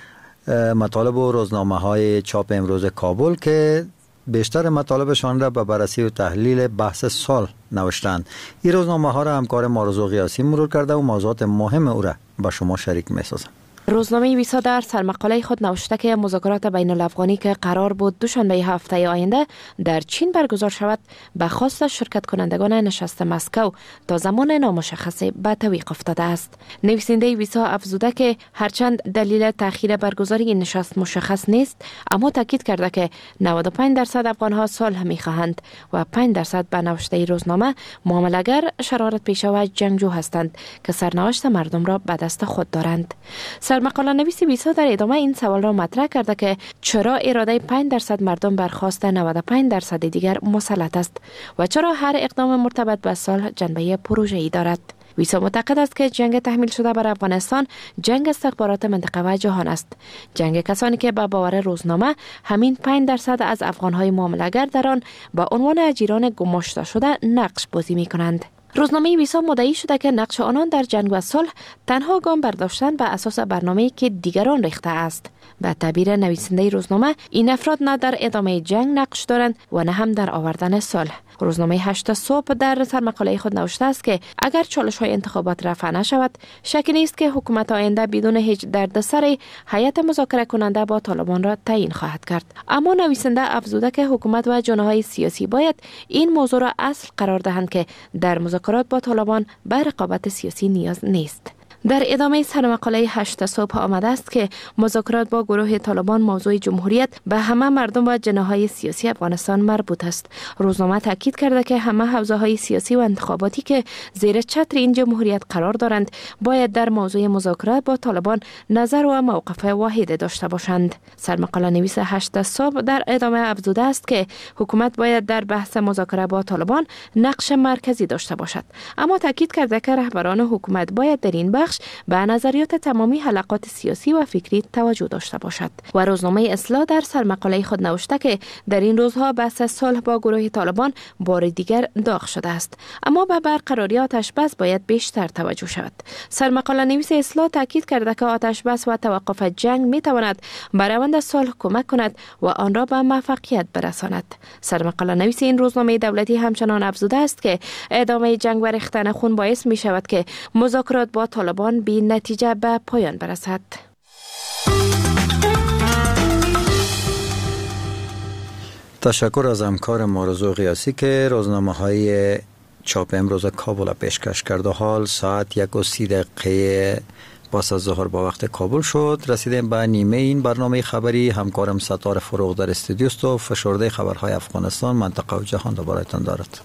مطالب و روزنامه های چاپ امروز کابل که بیشتر مطالبشان را به بررسی و تحلیل بحث سال نوشتند. این روزنامه ها را همکار مارزو قیاسی مرور کرده و موضوعات مهم او را با شما شریک می سازم. روزنامه ویسا در سرمقاله خود نوشته که مذاکرات بین الافغانی که قرار بود دوشنبه هفته آینده در چین برگزار شود به خواست شرکت کنندگان نشست مسکو تا زمان نامشخص به توقف افتاده است. نویسنده ویسا افزوده که هرچند دلیل تأخیر برگزاری این نشست مشخص نیست، اما تاکید کرده که نود و پنج درصد افغانها صلح می‌خواهند و پنج درصد به نوشته روزنامه معامله‌گر شرارت پیشه و جنگجو هستند که سرنوشت مردم را به دست خود دارند. مقاله نویس ویسا در ادامه این سوال را مطرح کرده که چرا اراده پنج درصد مردم بر خواست نود و پنج درصد دیگر مسلط است و چرا هر اقدام مرتبط به صلح جنبه پروژه‌ای دارد. ویسا معتقد است که جنگ تحمیل شده بر افغانستان جنگ استخبارات منطقه و جهان است. جنگ کسانی که به باور روزنامه همین پنج درصد از افغان‌های معامله‌گر در آن به عنوان اجیران گماشته شده نقش بازی می‌کنند. روزنامه ویسا مدعی شده که نقش آنان در جنگ و صلح تنها گام برداشتن به اساس برنامه‌ای که دیگران ریخته است. به تعبیر نویسنده روزنامه این افراد نه در ادامه جنگ نقش دارند و نه هم در آوردن صلح. روزنامه هشت صبح در سرمقاله خود نوشته است که اگر چالش‌های انتخابات رفع نشود، شکی نیست که حکومت آینده بدون هیچ دردسر هیئت مذاکره کننده با طالبان را تعیین خواهد کرد. اما نویسنده افزوده که حکومت و جناح‌های سیاسی باید این موضوع را اصل قرار دهند که در مذاکرات با طالبان به رقابت سیاسی نیاز نیست. در ادامه سرمقاله هشت صبح آمده است که مذاکرات با گروه طالبان موضوع جمهوریت به همه مردم و جناح‌های سیاسی افغانستان مربوط است. روزنامه تاکید کرده که همه حوزه‌های سیاسی و انتخاباتی که زیر چتر این جمهوریت قرار دارند باید در موضوع مذاکرات با طالبان نظر و موقف واحد داشته باشند. سرمقاله نویس هشت صبح در ادامه افزوده است که حکومت باید در بحث مذاکره با طالبان نقش مرکزی داشته باشد، اما تاکید کرده که رهبران حکومت باید در این بخش بخش به نظریات تمامی حلقات سیاسی و فکری توجه داشته باشد. و روزنامه اصلاح در سرمقاله خود نوشته که در این روزها بحث صلح با گروه طالبان بار دیگر داغ شده است، اما به برقراری آتش بس باید بیشتر توجه شود. سرمقاله نویس اصلاح تاکید کرده که آتش بس و توقف جنگ می تواند به روند صلح کمک کند و آن را به موفقیت برساند. سرمقاله نویس این روزنامه دولتی همچنان افزوده است که ادامه جنگ و ریختن خون باعث می شود که مذاکرات با طالبان بی نتیجه به پایان برسد. تشکر از همکار مارزو قیاسی که روزنامه های چاپ امروز کابل پیشکش کرد. حال ساعت یک و سی دقیقه پس از ظهر با وقت کابل شد. رسیدیم به نیمه این برنامه خبری. همکارم ستاره فروغ در استودیو است و فشرده خبرهای افغانستان، منطقه و جهان را برایتان دارد.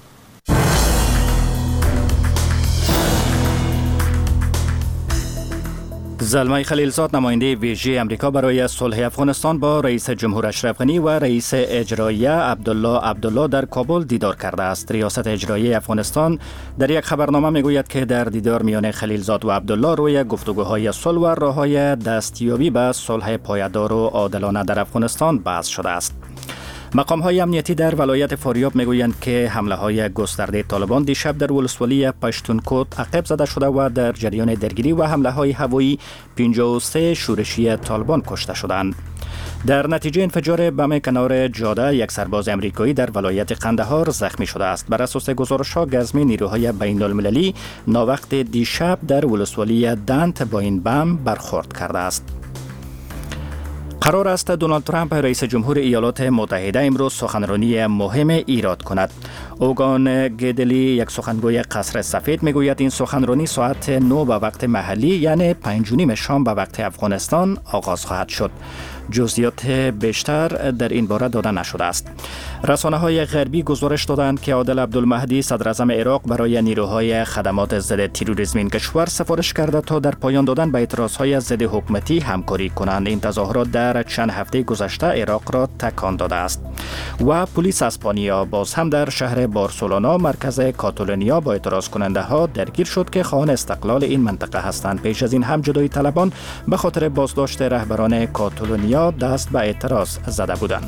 زلمه خلیلزاد نماینده ویژه امریکا برای صلح افغانستان با رئیس جمهور اشرف غنی و رئیس اجرایی عبدالله عبدالله در کابل دیدار کرده است. ریاست اجرایی افغانستان در یک خبرنامه میگوید که در دیدار میان خلیلزاد و عبدالله روی گفتگوهای صلح و راههای دستیابی به صلح پایدار و عادلانه در افغانستان بحث شده است. مقام‌های امنیتی در ولایت فاریاب میگویند که حمله‌های گسترده طالبان دیشب در ولسوالی پشتونکوت عقب زده شده و در جریان درگیری و حمله‌های هوایی پنجاه و سه شورشی طالبان کشته شدند. در نتیجه انفجار بم کنار جاده یک سرباز امریکایی در ولایت قندهار زخمی شده است. بر اساس گزارش‌ها گزمی نیروهای بین‌المللی ناوقت دیشب در ولسوالی دنت با این بم برخورد کرده است. قرار است دونالد ترامپ رئیس جمهور ایالات متحده امروز سخنرانی مهم ایراد کند. اوگان گدلی یک سخنگوی قصر سفید میگوید این سخنرانی ساعت نه به وقت محلی یعنی پنج و نیم شام به وقت افغانستان آغاز خواهد شد. جزئیات بیشتر در این باره داده نشده است. رسانه‌های غربی گزارش دادند که عادل عبدالمهدی صدر اعظم عراق برای نیروهای خدمات ضد تروریسم این کشور سفارش کرده تا در پایان دادن به اعتراضهای ضد حکومتی همکاری کنند. این تظاهرات در چند هفته گذشته عراق را تکان داده است. و پلیس اسپانیا باز هم در شهر بارسلونا مرکز کاتالونیا با اعتراض کننده ها درگیر شد که خواهان استقلال این منطقه هستند. پیش از این هم جدای طلبان به خاطر بازداشت رهبران کاتالونیا دست به اعتراض زده بودند.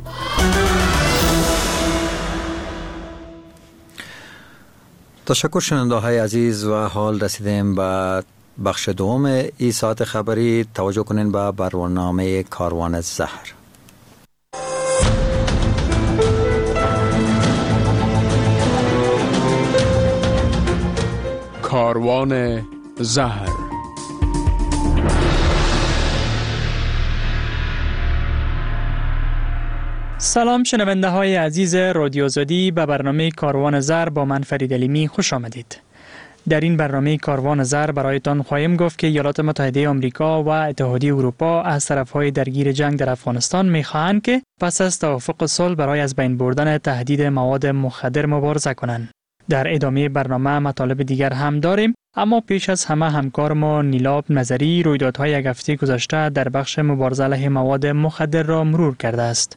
تشکر شنونده های عزیز و حال رسیدیم به بخش دوم این ساعت خبری. توجه کنین به برنامه کاروان زهر. کاروان زهر. سلام شنونده های عزیز رادیو آزادی، به برنامه کاروان زر با من فرید علیمی خوش آمدید. در این برنامه کاروان زر برایتان خواهیم گفت که ایالات متحده آمریکا و اتحادیه اروپا از طرفهای درگیر جنگ در افغانستان می‌خواهند که پس از توافق صلح برای از بین بردن تهدید مواد مخدر مبارزه کنند. در ادامه برنامه مطالب دیگر هم داریم، اما پیش از همه همکار ما نیلاب نظری رویدادهای یک هفته گذشته در بخش مبارزه علیه مواد مخدر را مرور کرده است.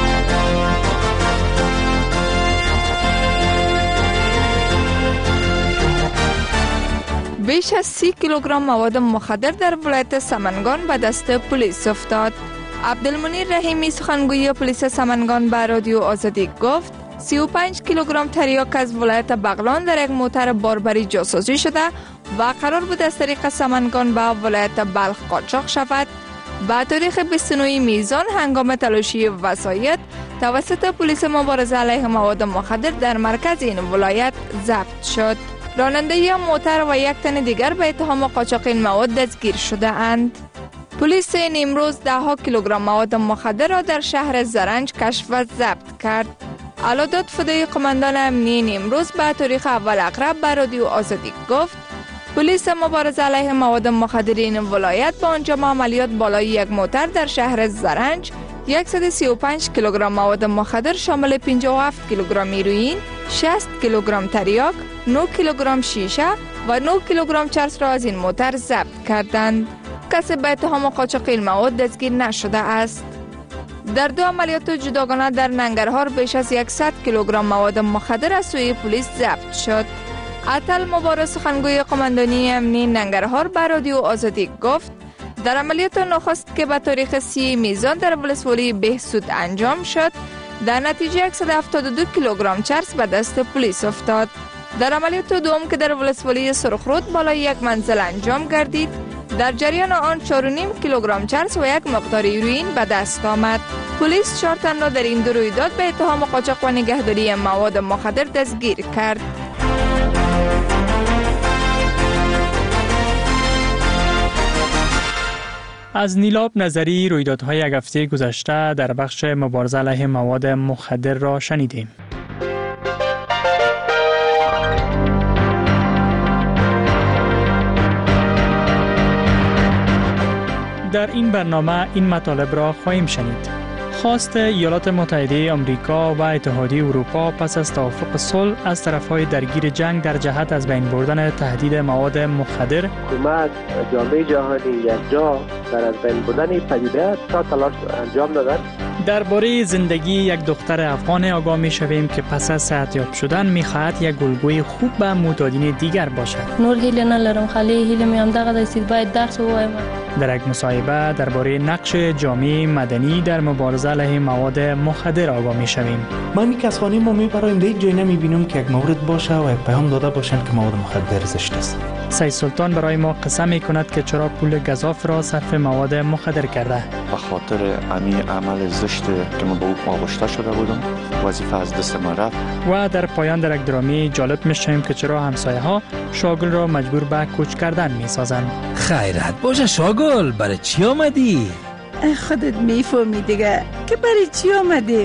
بیش از سی کیلوگرم مواد مخدر در ولایت سمنگان به دست پلیس افتاد. عبدالمنیر رحیمی سخنگوی پلیس سمنگان به رادیو آزادی گفت سی و پنج کیلوگرم تریاک از ولایت بغلان در یک موتر باربری جاسازی شده و قرار بود از طریق سمنگان به ولایت بلخ قاچاق شود. با تاریخ بیست و نه میزان هنگام تلاشی وسایط توسط پلیس مبارزه علیه مواد مخدر در مرکز این ولایت ضبط شد. راننده موتر و یک تن دیگر به اتهام قاچاق این مواد دستگیر شده اند. پلیس این امروز ده ها کیلوگرم مواد مخدر را در شهر زرنج کشف و ضبط کرد. علادات فدای قماندان امنی امروز به تاریخ اول اقرب به رادیو آزادی گفت پلیس مبارزه علیه مواد مخدر این ولایت با انجام عملیات بالای یک موتر در شهر زرنج صد و سی و پنج کیلوگرم مواد مخدر شامل پنجاه و هفت کیلوگرم هیروئین، شصت کیلوگرم تریاک، نه کیلوگرم شیشه و نه کیلوگرم چرس را از این موتر ضبط کردند. کسی به اتهام قاچاق این مواد دستگیر نشده است. در دو عملیات جداگانه در ننگرهار بیش از صد کیلوگرم مواد مخدر از سوی پلیس ضبط شد. عطل مبارز سخنگوی قماندانی امنی ننگرهار به رادیو آزادی گفت در عملیات نخست که به تاریخ سی میزان در ولسوالی بهسود انجام شد، در نتیجه صد و هفتاد و دو کیلوگرم چرس به دست پلیس افتاد. در عملیات دوم که در ولسوالی سرخرود بالای یک منزل انجام گردید، در جریان آن چهار و نیم کیلوگرم چرس و یک مقدار هیروئین به دست آمد. پلیس چهار تن را در این دو رویداد به اتهام قاچاق و نگهداری مواد مخدر دستگیر کرد. از نیلاب نظری رویدادهای یک هفته گذشته در بخش مبارزه علیه مواد مخدر را شنیدیم. در این برنامه این مطالب را خواهیم شنید. خواست ایالات متحده آمریکا و اتحادیه اروپا پس از توافق صلح از طرف‌های درگیر جنگ در جهت از بین بردن تهدید مواد مخدر، حکومت جامعه جهانی یکجا در از بین بردن پدیده تا تلاش انجام دادند. درباره زندگی یک دختر افغان آگاه می‌شویم که پس از صحتیاب شدن می‌خواهد یک گلگوی خوب به معتادین دیگر باشد. نور هیله ندارم، خالی هیله میام دغه دستید باید درس بوایم. در یک مصاحبه درباره نقش جامعه مدنی در مبارزه علیه مواد مخدر آگاه می‌شویم. ما می کسانی ما میبرایم در یک جای نمی‌بینیم که یک مورد باشه و یک پیام داده باشند که مواد مخدر زشت است. سید سلطان برای ما قسم می‌کند که چرا پول گزاف را صرف مواد مخدر کرده. به خاطر امی عمل زشت که ما به او آغشته شده بودم، وظیفه از دست ما رفت. و در پایان در یک درامی جالب می‌شویم که چرا همسایه‌ها شاگل را مجبور به کوچ کردن می‌سازند. خیرت باشه شاگل، برای چی آمدی؟ خودت میفهمی دیگه که برای چی آمدیم.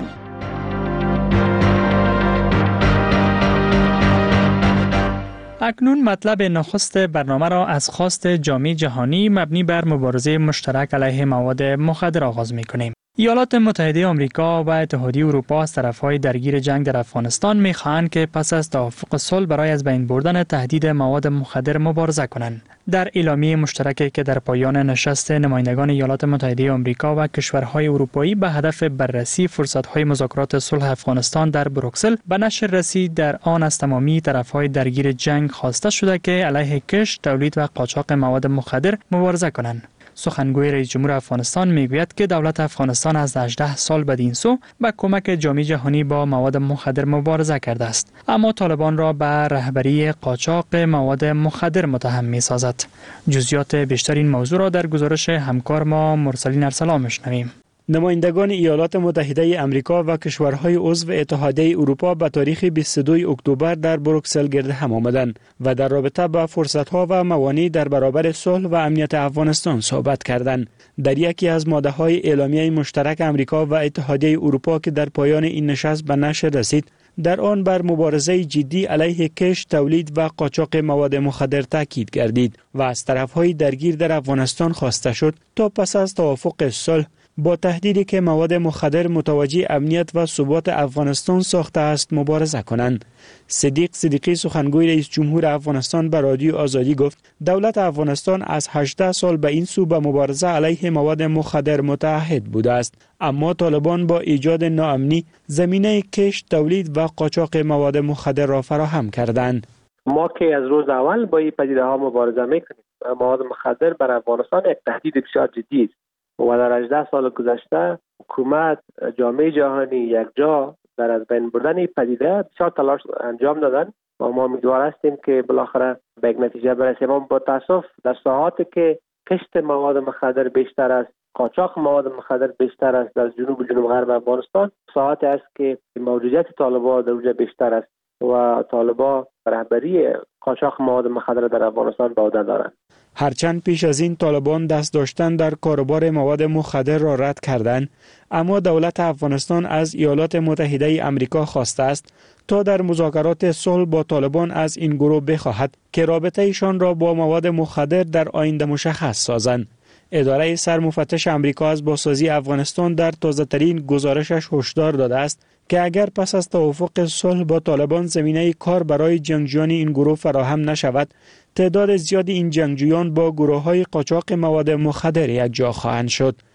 اکنون مطلب نخست برنامه را از خواست جامعه جهانی مبنی بر مبارزه مشترک علیه مواد مخدر آغاز می‌کنیم. ایالات متحده آمریکا و اتحادیه اروپا از طرف‌های درگیر جنگ در افغانستان می‌خواهند که پس از توافق صلح برای از بین بردن تهدید مواد مخدر مبارزه کنند. در اعلامیه مشترکی که در پایان نشست نمایندگان ایالات متحده آمریکا و کشورهای اروپایی به هدف بررسی فرصت‌های مذاکرات صلح افغانستان در بروکسل به نشر رسید، در آن از تمامی طرف‌های درگیر جنگ خواسته شده که علیه کشت، تولید و قاچاق مواد مخدر مبارزه کنند. سخنگوی رئیس جمهور افغانستان میگوید که دولت افغانستان از هجده سال بدین سو با کمک جامعه جهانی با مواد مخدر مبارزه کرده است، اما طالبان را به رهبری قاچاق مواد مخدر متهم می‌سازد. جزئیات بیشتر این موضوع را در گزارش همکار ما مرسلین ارسلان می‌شنویم. نمایندگان ایالات متحده آمریکا و کشورهای عضو اتحادیه اروپا به تاریخ بیست و دو اکتبر در بروکسل گرد هم آمدند و در رابطه با فرصت‌ها و موانع در برابر صلح و امنیت افغانستان صحبت کردند. در یکی از ماده‌های اعلامیه مشترک آمریکا و اتحادیه اروپا که در پایان این نشست به نشر رسید، در آن بر مبارزه جدی علیه کشت، تولید و قاچاق مواد مخدر تاکید گردید و از طرف‌های درگیر در افغانستان خواسته شد تا پس از توافق صلح با تهدیدی که مواد مخدر متوجه امنیت و ثبات افغانستان ساخته است مبارزه کنند. صدیق صدیقی سخنگوی رئیس جمهور افغانستان به رادیو آزادی گفت دولت افغانستان از هجده سال به این سو به مبارزه علیه مواد مخدر متعهد بوده است، اما طالبان با ایجاد ناامنی زمینه کشت، تولید و قاچاق مواد مخدر را فراهم کردند. ما که از روز اول با این پدیده ها مبارزه میکنیم، مواد مخدر بر افغانستان یک تهدید بسیار جدی است و در هجده سال گذشته حکومت، جامعه جهانی یکجا در از بین بردن این پدیده بسیار تلاش انجام دادن و ما امیدوار هستیم که بالاخره به یک نتیجه برسیم. اما با تاسف در ساحاتی که کشت مواد مخدر بیشتر است، قاچاق مواد مخدر بیشتر است در جنوب و جنوب غرب افغانستان، ساحاتی است که موجودیت طالبان در اونجا بیشتر است و طالبان رهبری قاچاق مواد مخدر در افغانستان به عهده دارند. هرچند پیش از این طالبان دست داشتن در کاروبار مواد مخدر را رد کردند، اما دولت افغانستان از ایالات متحده آمریکا خواسته است تا در مذاکرات صلح با طالبان از این گروه بخواهد که رابطه ایشان را با مواد مخدر در آینده مشخص سازند. اداره سرمفتش آمریکا از بازسازی افغانستان در تازه‌ترین گزارشش هشدار داده است که اگر پس از توافق صلح با طالبان زمینه کار برای جنگجویان این گروه فراهم نشود، تعداد زیادی این جنگجویان با گروه‌های قاچاق مواد مخدر یک جا خواهند شد.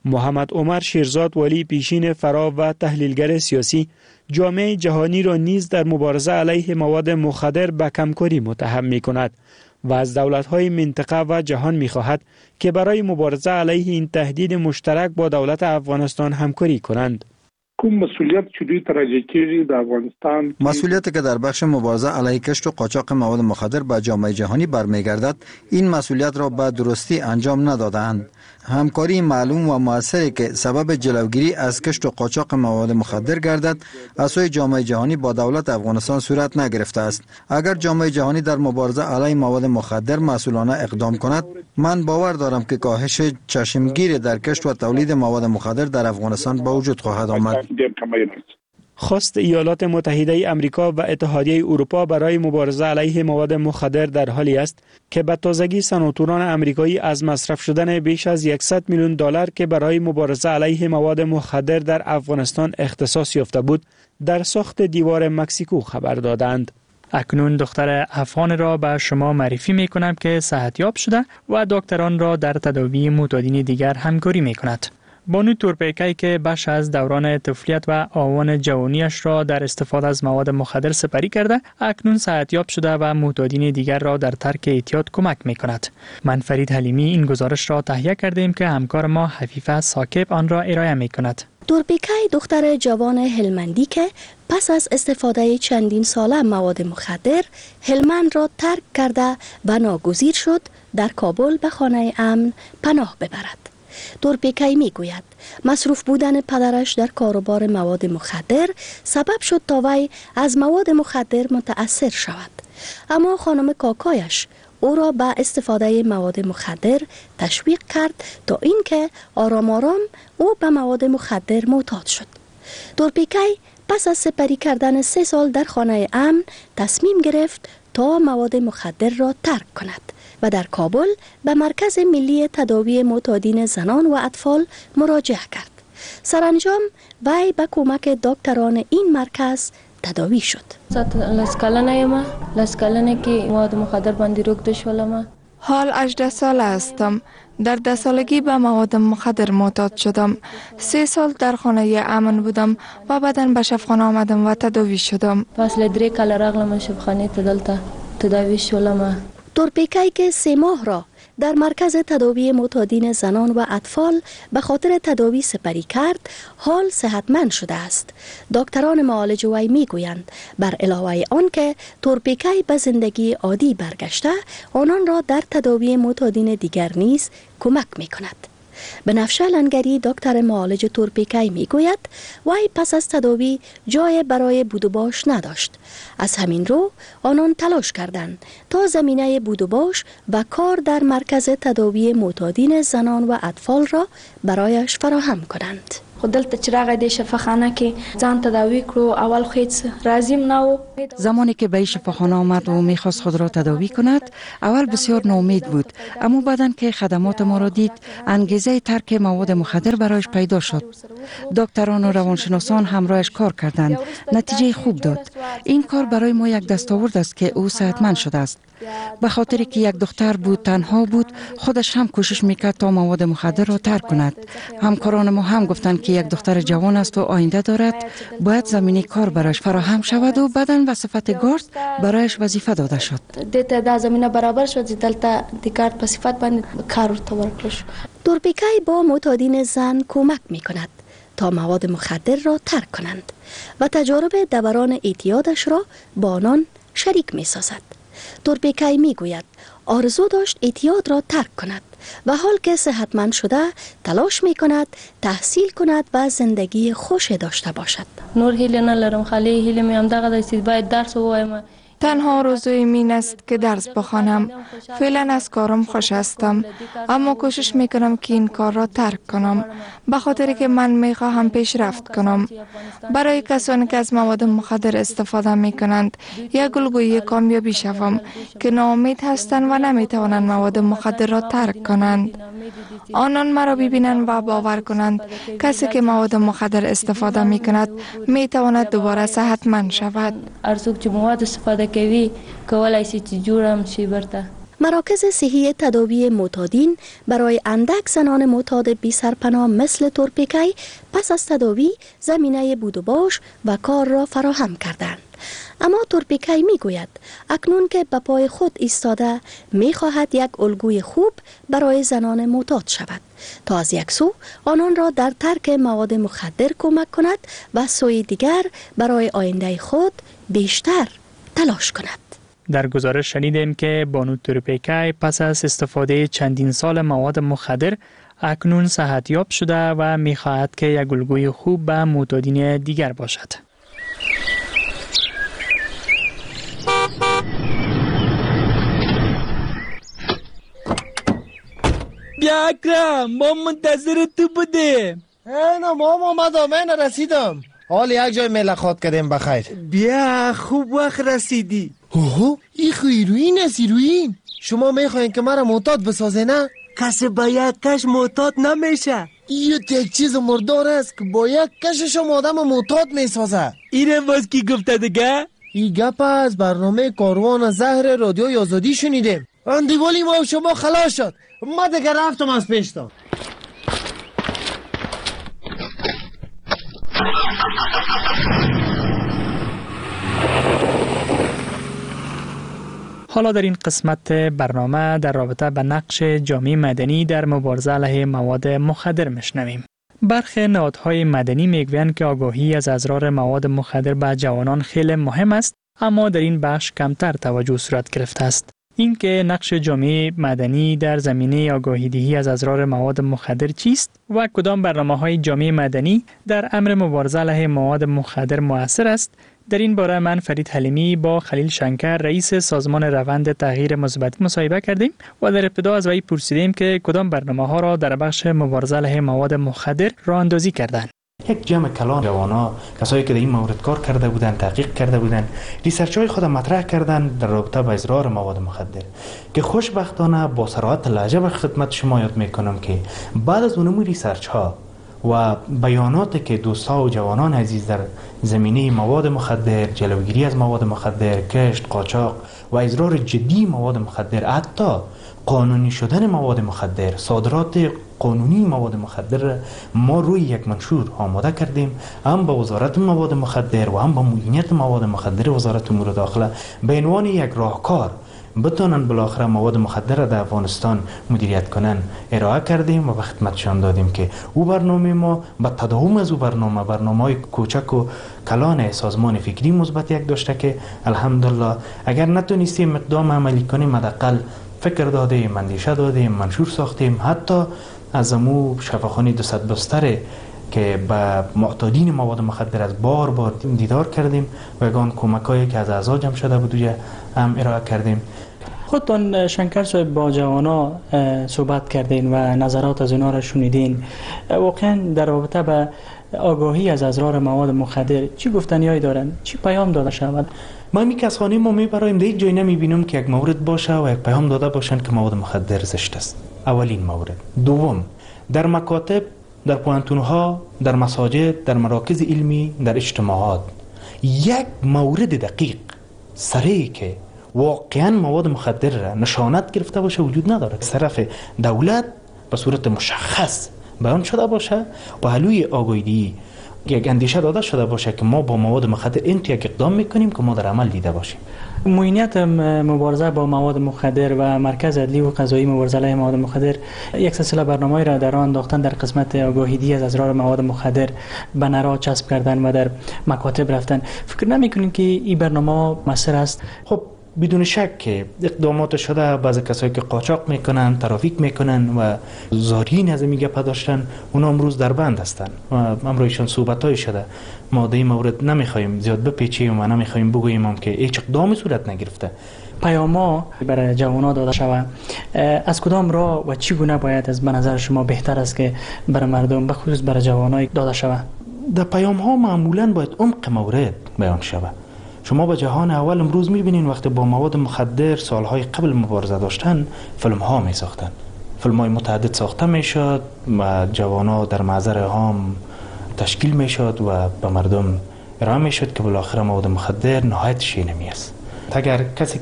محمد عمر شیرزاد ولی پیشین فرا و تحلیلگر سیاسی جامعه جهانی را نیز در مبارزه علیه مواد مخدر به کمکاری متهم می کند و از دولت‌های منطقه و جهان می‌خواهد که برای مبارزه علیه این تهدید مشترک با دولت افغانستان همکاری کنند. کوم مسئولیت چې دوی ترجیح کړي د افغانستان مسئولیتی که در بخش مبارزه علیه کشت و قاچاق مواد مخدر به جامعه جهانی برمیگردد، این مسئولیت را به درستی انجام ندادند. همکاری معلوم و موثری که سبب جلوگیری از کشت و قاچاق مواد مخدر گردد از سوی جامعه جهانی با دولت افغانستان صورت نگرفته است. اگر جامعه جهانی در مبارزه علیه مواد مخدر مسئولانه اقدام کند، من باور دارم که کاهش چشمگیر در کشت و تولید مواد مخدر در افغانستان به وجود خواهد آمد. خواست ایالات متحده آمریکا و اتحادیه اروپا برای مبارزه علیه مواد مخدر در حالی است که به تازگی سناتوران آمریکایی از مصرف شدن بیش از صد میلیون دلار که برای مبارزه علیه مواد مخدر در افغانستان اختصاص یافته بود، در ساخت دیوار مکزیکو خبر دادند. اکنون دختر افغان را به شما معرفی می کنم که صحتیاب شده و دکتران را در تداوی معتادین دیگر همکاری می کند. بانو تورپیکی که بخش از دوران طفولیت و آوان جوانیش را در استفاده از مواد مخدر سپری کرده، اکنون صحتیاب شده و معتادین دیگر را در ترک اعتیاد کمک می کند. من فرید حلیمی این گزارش را تهیه کردیم که همکار ما حفیفه ساکب آن را ارائه می کند. تورپیکی دختر جوان هلمندی که پس از استفاده چندین ساله مواد مخدر هلمند را ترک کرده و ناگزیر شد در کابل به خانه امن پناه ببرد. تورپیکی می گوید مصروف بودن پدرش در کاروبار مواد مخدر سبب شد تا وی از مواد مخدر متأثر شود، اما خانم کاکایش او را به استفاده مواد مخدر تشویق کرد تا اینکه آرام آرام او به مواد مخدر معتاد شد. تورپیکی پس از سپری کردن سه سال در خانه امن تصمیم گرفت تا مواد مخدر را ترک کند و در کابل به مرکز ملی تداوی معتادین زنان و اطفال مراجعه کرد. سرانجام وی به کمک دکتران این مرکز تداوی شد. لسکالنه لسکالنه که مواد مخدر باندې روک دشولم. حال هجده ساله هستم. در ده سالگی به مواد مخدر معتاد شدم. سه سال در خانه امن بودم و بعداً به شفاخانه آمدم و تداوی شدم. فاصله درې کاله راغلم شفاخانه ته دلته تداوی شولم. تورپیکی که سه ماه را در مرکز تداوی معتادین زنان و اطفال به خاطر تداوی سپری کرد، حال صحتمند شده است. دکتران معالج وی می گویند بر علاوه آن که تورپیکی به زندگی عادی برگشته، آنان را در تداوی معتادین دیگر نیز کمک می کند. بنفشه لنگری دکتر معالج تورپیکی می گوید وی پس از تداوی جای برای بود و باش نداشت. از همین رو آنان تلاش کردند تا زمینه بود و باش و کار در مرکز تداوی معتادین زنان و اطفال را برایش فراهم کنند. خو دلته چې راغی د شفاخانه کې ځان تداوی کړو، اول خو هیڅ راضیم نه و. زمانی که به شفاخانه آمد و میخواست خود را تداوی کند، اول بسیار ناامید بود، اما بعداً که خدمات ما را دید، انگیزه ترک مواد مخدر برایش پیدا شد. دکتران و روانشناسان همراهش کار کردند، نتیجه خوب داد. این کار برای ما یک دستاورد است که او صحتمند شده است. به خاطر که یک دختر بود، تنها بود، خودش هم کوشش میکرد تا مواد مخدر را ترک کند. همکاران ما هم گفتند که یک دختر جوان است و آینده دارد، باید زمینه کار برایش فراهم شود و بعداً به صفت گارد برایش وظیفه داده شد. دته دا زمینه برابر شد، دلته د گارد په صفت باندې کار ورته ورکړل شو. تورپیکی با معتادین زن کمک میکند تا مواد مخدر را ترک کنند و تجارب دوران اعتیادش را با آنان شریک میسازد. تورپیکی میگوید آرزو داشت اعتیاد را ترک کند و حال که صحتمند شده تلاش میکند تحصیل کند و زندگی خوش داشته باشد. نور هیله نلرم، خالی هیله می هم دغه دستی باید درس ووایم. تنها آرزوی من است که درس بخوانم. فعلا از کارم خوش هستم، اما کوشش میکنم که این کار را ترک کنم، به خاطر که من میخواهم پیشرفت کنم. برای کسانی که از مواد مخدر استفاده میکنند یک الگوی کامیابی شوم که ناامید هستند و نمیتوانند مواد مخدر را ترک کنند. آنان مرا ببینند و باور کنند کسی که مواد مخدر استفاده میکند میتواند دوباره صحتمند شود. ارزوک چې مواد استفاده کوي کولای شي چې جوړم شي برته. مراکز صحی تداوی معتادین برای اندک زنان معتاد بی سرپناه مثل تورپیکی پس از تداوی زمینه بود و باش و کار را فراهم کردند. اما تورپیکی می گوید اکنون که به پای خود ایستاده می خواهد یک الگوی خوب برای زنان معتاد شود تا از یک سو آنان را در ترک مواد مخدر کمک کند و سوی دیگر برای آینده خود بیشتر تلاش کند. در گزارش شنیدیم که بانو تورپیکی پس از استفاده چندین سال مواد مخدر اکنون صحتیاب شده و می خواهد که یک الگوی خوب به معتادین دیگر باشد. بیا اکرم، ما منتظر تو بودیم. اینا ما آمدم، من رسیدم. حال یک جای ملاقات کردیم بخیر. بیا خوب وقت رسیدی. اوه ای خو ایروین است ایروین. شما میخواین که مرا معتاد بسازه نه؟ کسی با یک کش معتاد نمیشه. این یک چیز مردار است که با یک کشش هم آدم معتاد میسازه. اینه باز کی گفته دیگه؟ این گپ از برنامه کاروان زهر رادیو آزادی شنیدیم. اندیوالی ما و شما خلاص شد. ما دیگه رفتم از پیشتان. حالا در این قسمت برنامه در رابطه به نقش جامعه مدنی در مبارزه علیه مواد مخدر میشنویم. برخی نهادهای مدنی میگویند که آگاهی از اضرار مواد مخدر به جوانان خیلی مهم است، اما در این بخش کمتر توجه صورت گرفته است. اینکه نقش جامعه مدنی در زمینه آگاهی دهی از اضرار مواد مخدر چیست و کدام برنامه‌های جامعه مدنی در امر مبارزه علیه مواد مخدر مؤثر است، در این باره من فرید حلیمی با خلیل شنکر رئیس سازمان روند تغییر مثبت مصاحبه کردیم و در ابتدا از وی پرسیدیم که کدام برنامه‌ها را در بخش مبارزه علیه مواد مخدر راه اندازی کردند. یک جمع کلان جوانا، کسایی که در این مورد کار کرده بودند، تحقیق کرده بودند، ریسرچ های خود مطرح کردند در رابطه با اضرار مواد مخدر که خوشبختانه با سرعت لحظه به خدمت شما یاد میکنم که بعد از اونم ریسرچ ها و بیاناتی که دوستا و جوانان عزیز در زمینه مواد مخدر، جلوگیری از مواد مخدر، کشت، قاچاق و اضرار جدی مواد مخدر، حتی قانونی شدن مواد مخدر، صادرات قانونی مواد مخدر، ما روی یک منشور آماده کردیم، هم با وزارت مواد مخدر و هم با معینیت مواد مخدر وزارت امور داخله به عنوان یک راهکار بتونن بالاخره مواد مخدر در افغانستان مدیریت کنن ارائه کردیم و به خدمتشان دادیم که او برنامه ما به تداوم از او برنامه برنامه‌های کوچک و کلان سازمان فکری مثبت یک داشته که الحمدلله اگر نتونستیم اقدام عملی کنیم حداقل فکر دادیم، اندیشه دادیم، منشور ساختیم، حتی از امو شفاخانه دوصد بستره که به معتادین مواد مخدر از بار بار دیدار کردیم و یگان کمکایی که از اعضا جمع شده بود هم ارائه کردیم. خودتان شنکر صاحب با جوانا صحبت کردین و نظرات از اونا را شنیدین، واقعا در رابطه به آگاهی از اضرار مواد مخدر چی گفتنیایی دارن؟ چی پیام داده شود؟ ما می کسانی ما می برایم در یک جای نمیبینم که یک مورد باشه و یک پیام داده باشن که مواد مخدر زشت است. اولین مورد. دوم، در مکاتب، در پوهنتون‌ها، در مساجد، در مراکز علمی، در اجتماعات یک مورد دقیق سریع که واقعا مواد مخدر را نشانت گرفته باشه وجود نداره. طرف دولت به صورت مشخص بیان شده باشه و حلوی آگاهی یک اندیشه داده شده باشه که ما با مواد مخدر این یک اقدام میکنیم که ما در عمل دیده باشیم. معینیت مبارزه با مواد مخدر و مرکز عدلی و قضایی مبارزه علیه مواد مخدر یک سلسله برنامه‌ای را در راه انداختن در قسمت آگاهی از اضرار مواد مخدر بنرها چسب کردن و در مکاتب رفتن. فکر نمی‌کنید که این برنامه مؤثر است؟ خب بدون شک که اقدامات شده، بعضی کسایی که قاچاق میکنن، ترافیک میکنن و زارین از این گپ داشتن، اونا امروز در بند هستن و امروزشون صحبتای شده. ما در این مورد نمیخوایم زیاد بپیچیم و نمیخوایم بگوییم که هیچ اقدامی صورت نگرفته. پیاما برای جوانان داده شود، از کدام راه و چگونه باید از به نظر شما بهتر است که برای مردم به خصوص برای جوانان داده شود؟ در پیام ها معمولا باید عمق مورد بیان شود. شما به جهان اول امروز میبینین وقتی با مواد مخدر سالهای قبل مبارزه داشتن فیلم ها می ساختن، فیلم های متعدد ساخته میشد و جوانا در محضر عام تشکیل میشد و به مردم ارائه میشد که بالاخره مواد مخدر نهایت شینمی است. اگر کسی که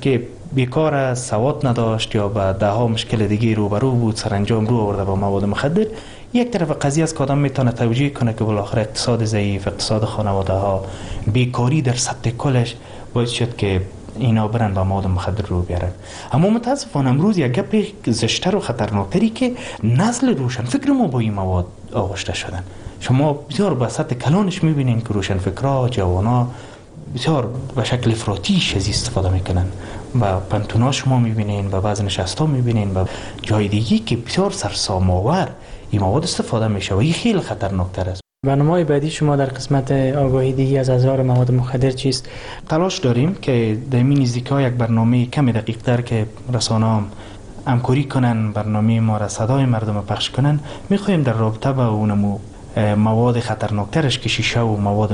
بیکار سواد نداشت یا به ده ها مشکل دیگه روبرو بود، سرانجام رو آورده با مواد مخدر. یک طرف قضیه از که آدم میتونه توجیه کنه که بالاخره اقتصاد ضعیف، اقتصاد خانواده ها، بیکاری در سطح کلش باعث شد که اینا برن با مواد مخدر رو بیارن. اما متاسفانه امروز یک گپ زشتر و خطرناکتری که نسل روشن فکر ما با این مواد آغشته شدن. شما بسیار به سطح کلانش میبینین که روشن فکرها، جوانا بسیار به شکل افراطی از استفاده میکنن. با پنتونا شما میبینین، با بعض نشستا میبینین، با جای دیگی که بسیار سرسام‌آور این مواد استفاده میشه و این خیلی خطرناکتر است. برنامه بعدی شما در قسمت آگاهی دیگی از اضرار مواد مخدر چیست؟ تلاش داریم که در این نزدیک‌ها یک برنامه کمی دقیق‌تر که رسانه‌ها همکاری کنن، برنامه ما را صدای مردم پخش کنن. میخوایم در رابطه با اونمو مواد خطرناکترش که شیشه و مواد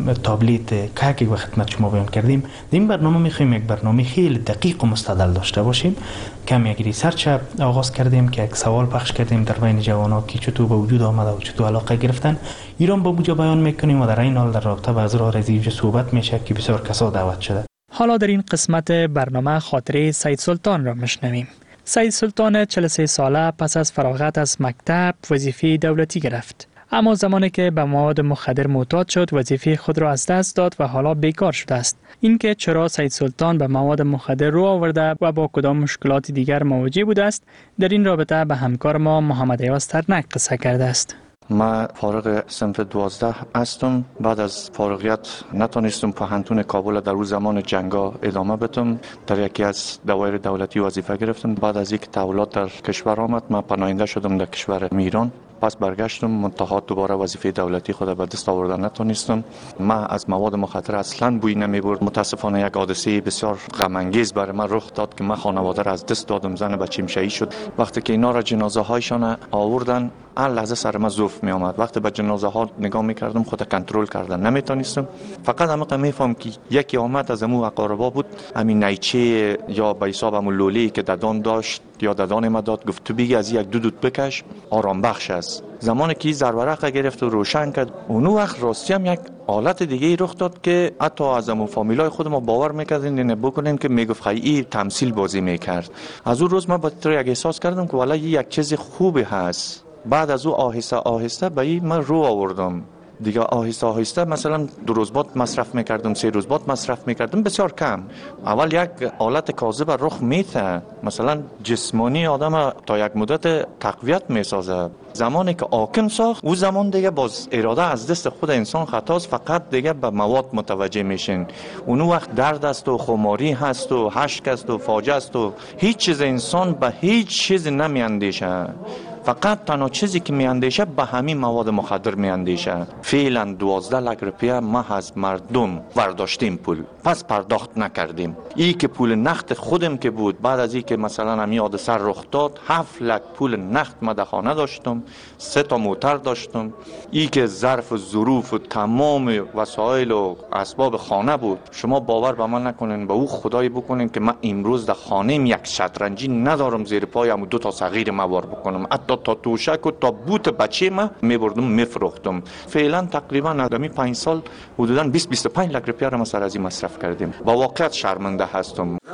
تابلت که و خدمت شما بیان کردیم، در این برنامه میخوایم یک برنامه خیلی دقیق و مستدل داشته باشیم. کم یک ریسرچ آغاز کردیم که یک سوال پخش کردیم در بین جوان‌ها که چطور به وجود آمده و چطور علاقه گرفتن. ایران با بوجا بیان میکنیم و در این حال در رابطه با اضرار ریزی صحبت میشه که بسیار کسا دعوت شده. حالا در این قسمت برنامه خاطره سید سلطان را میشنویم. سید سلطان چهل و سه ساله پس از فراغت از مکتب وظیفه دولتی گرفت. اما زمانی که به مواد مخدر معتاد شد وظیفه خود را از دست داد و حالا بیکار شده است. اینکه چرا سید سلطان به مواد مخدر رو آورده و با کدام مشکلات دیگر مواجه بوده است، در این رابطه به همکار ما محمد ایاز ترنک قصه کرده است. ما فارغ صنف دوازده هستم. بعد از فارغیت نتونستم پوهنتون کابل در اون زمان جنگا ادامه بدم. در یکی از دوایر دولتی وظیفه گرفتم. بعد از اینکه تحولات در کشور آمد ما پناهنده شدم در کشور ایران. پس برگشتم، منتها دوباره وظیفه دولتی خود به دست آوردن نتونستم. ما از مواد مخدر اصلا بوی نمی برد. متاسفانه یک حادثه بسیار غم انگیز برای من رخ داد که من خانواده را از دست دادم. زن بچیم شهید شد. وقتی که اینا را جنازه هایشان آوردن، هر لحظه سر من ظرف می آمد. وقتی به جنازه ها نگاه می کردم خود کنترل کردن نمیتونستم. فقط همه میفهم که یکی آمد از امو اقاربا بود، همین نیچه یا به حساب امو لولی که ددان داشت یا ددان ما داد، گفت تو بگی از یک دو دود بکش، آرام بخش است. زمانی که زرورق گرفت و روشن کرد، اون وقت راستی هم یک حالت دیگه رخ داد که حتی از امو فامیلای خود ما باور میکردن نه بکنیم که میگفت خیلی تمثیل بازی میکرد. از اون روز من با تو یک احساس کردم که والا یک چیز خوبی هست. بعد از او آهسته آهسته به این من رو آوردم دیگه. آهسته آهسته مثلا دو روز بعد مصرف میکردم، سه روز بعد مصرف میکردم، بسیار کم. اول یک حالت کاذب رخ میده، مثلا جسمانی آدم تا یک مدت تقویت میسازه. زمانی که آکم ساخت او زمان دیگه باز اراده از دست خود انسان خطاست، فقط دیگه به مواد متوجه میشین. اون وقت درد است و خماری هست و حشک است و فاجعه است و هیچ چیز انسان به هیچ چیز نمیاندیشه. فقط تنها چیزی که میاندیشه به همین مواد مخدر میاندیشه. فعلا دوازده لک روپیه ما از مردم برداشتیم پول، پس پرداخت نکردیم. ای که پول نقد خودم که بود، بعد از ای که مثلا همین حادثه رخ داد، هفت لک پول نقد ما در خانه داشتم، سه تا موتر داشتم. ای که ظرف و ظروف و تمام وسایل و اسباب خانه بود. شما باور به من نکنین، به او خدای بکنین که من امروز در خانه‌ام یک شطرنجی ندارم زیر پایم دو تا صغیر موار بکنم. حتی تا توشک و تا بوت بچه ما میبردم میفروختم. فعلا تقریبا در پنج سال حدودا بیست تا بیست و پنج لک روپیه را ما سر از این مصرف کردیم. با واقعیت شرمنده هستم. ما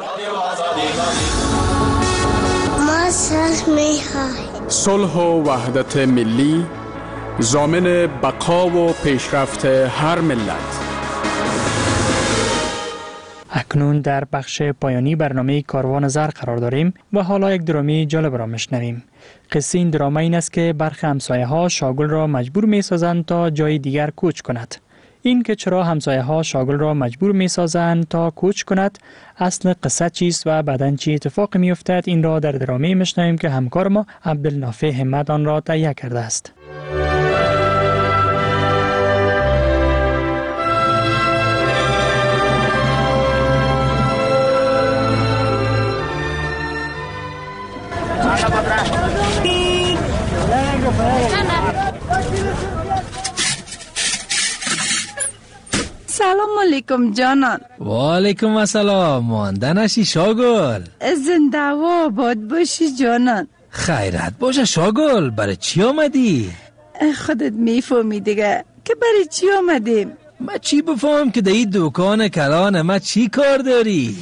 صلح میخواهیم. صلح و وحدت ملی ضامن بقا و پیشرفت هر ملت. اکنون در بخش پایانی برنامه کاروان زر قرار داریم و حالا یک درامی جالب را میشنویم. قصه این دراما این است که برخی همسایه ها شاگل را مجبور می سازند تا جای دیگر کوچ کند. این که چرا همسایه ها شاگل را مجبور می سازند تا کوچ کند، اصل قصه چیست و بعداً چی اتفاق می افتد، این را در درامی میشنویم که همکار ما عبدالنافع همت آن را تهیه کرده است. سلام علیکم جانان. و علیکم السلام. مانده نشی شاگل. زنده و آباد باشی جانان. خیرت باشه شاگل. برای چی آمدی؟ خودت میفهمی دیگه که برای چی آمدیم. ما چی بفهم که در این دکان کلان ما چی کار داری؟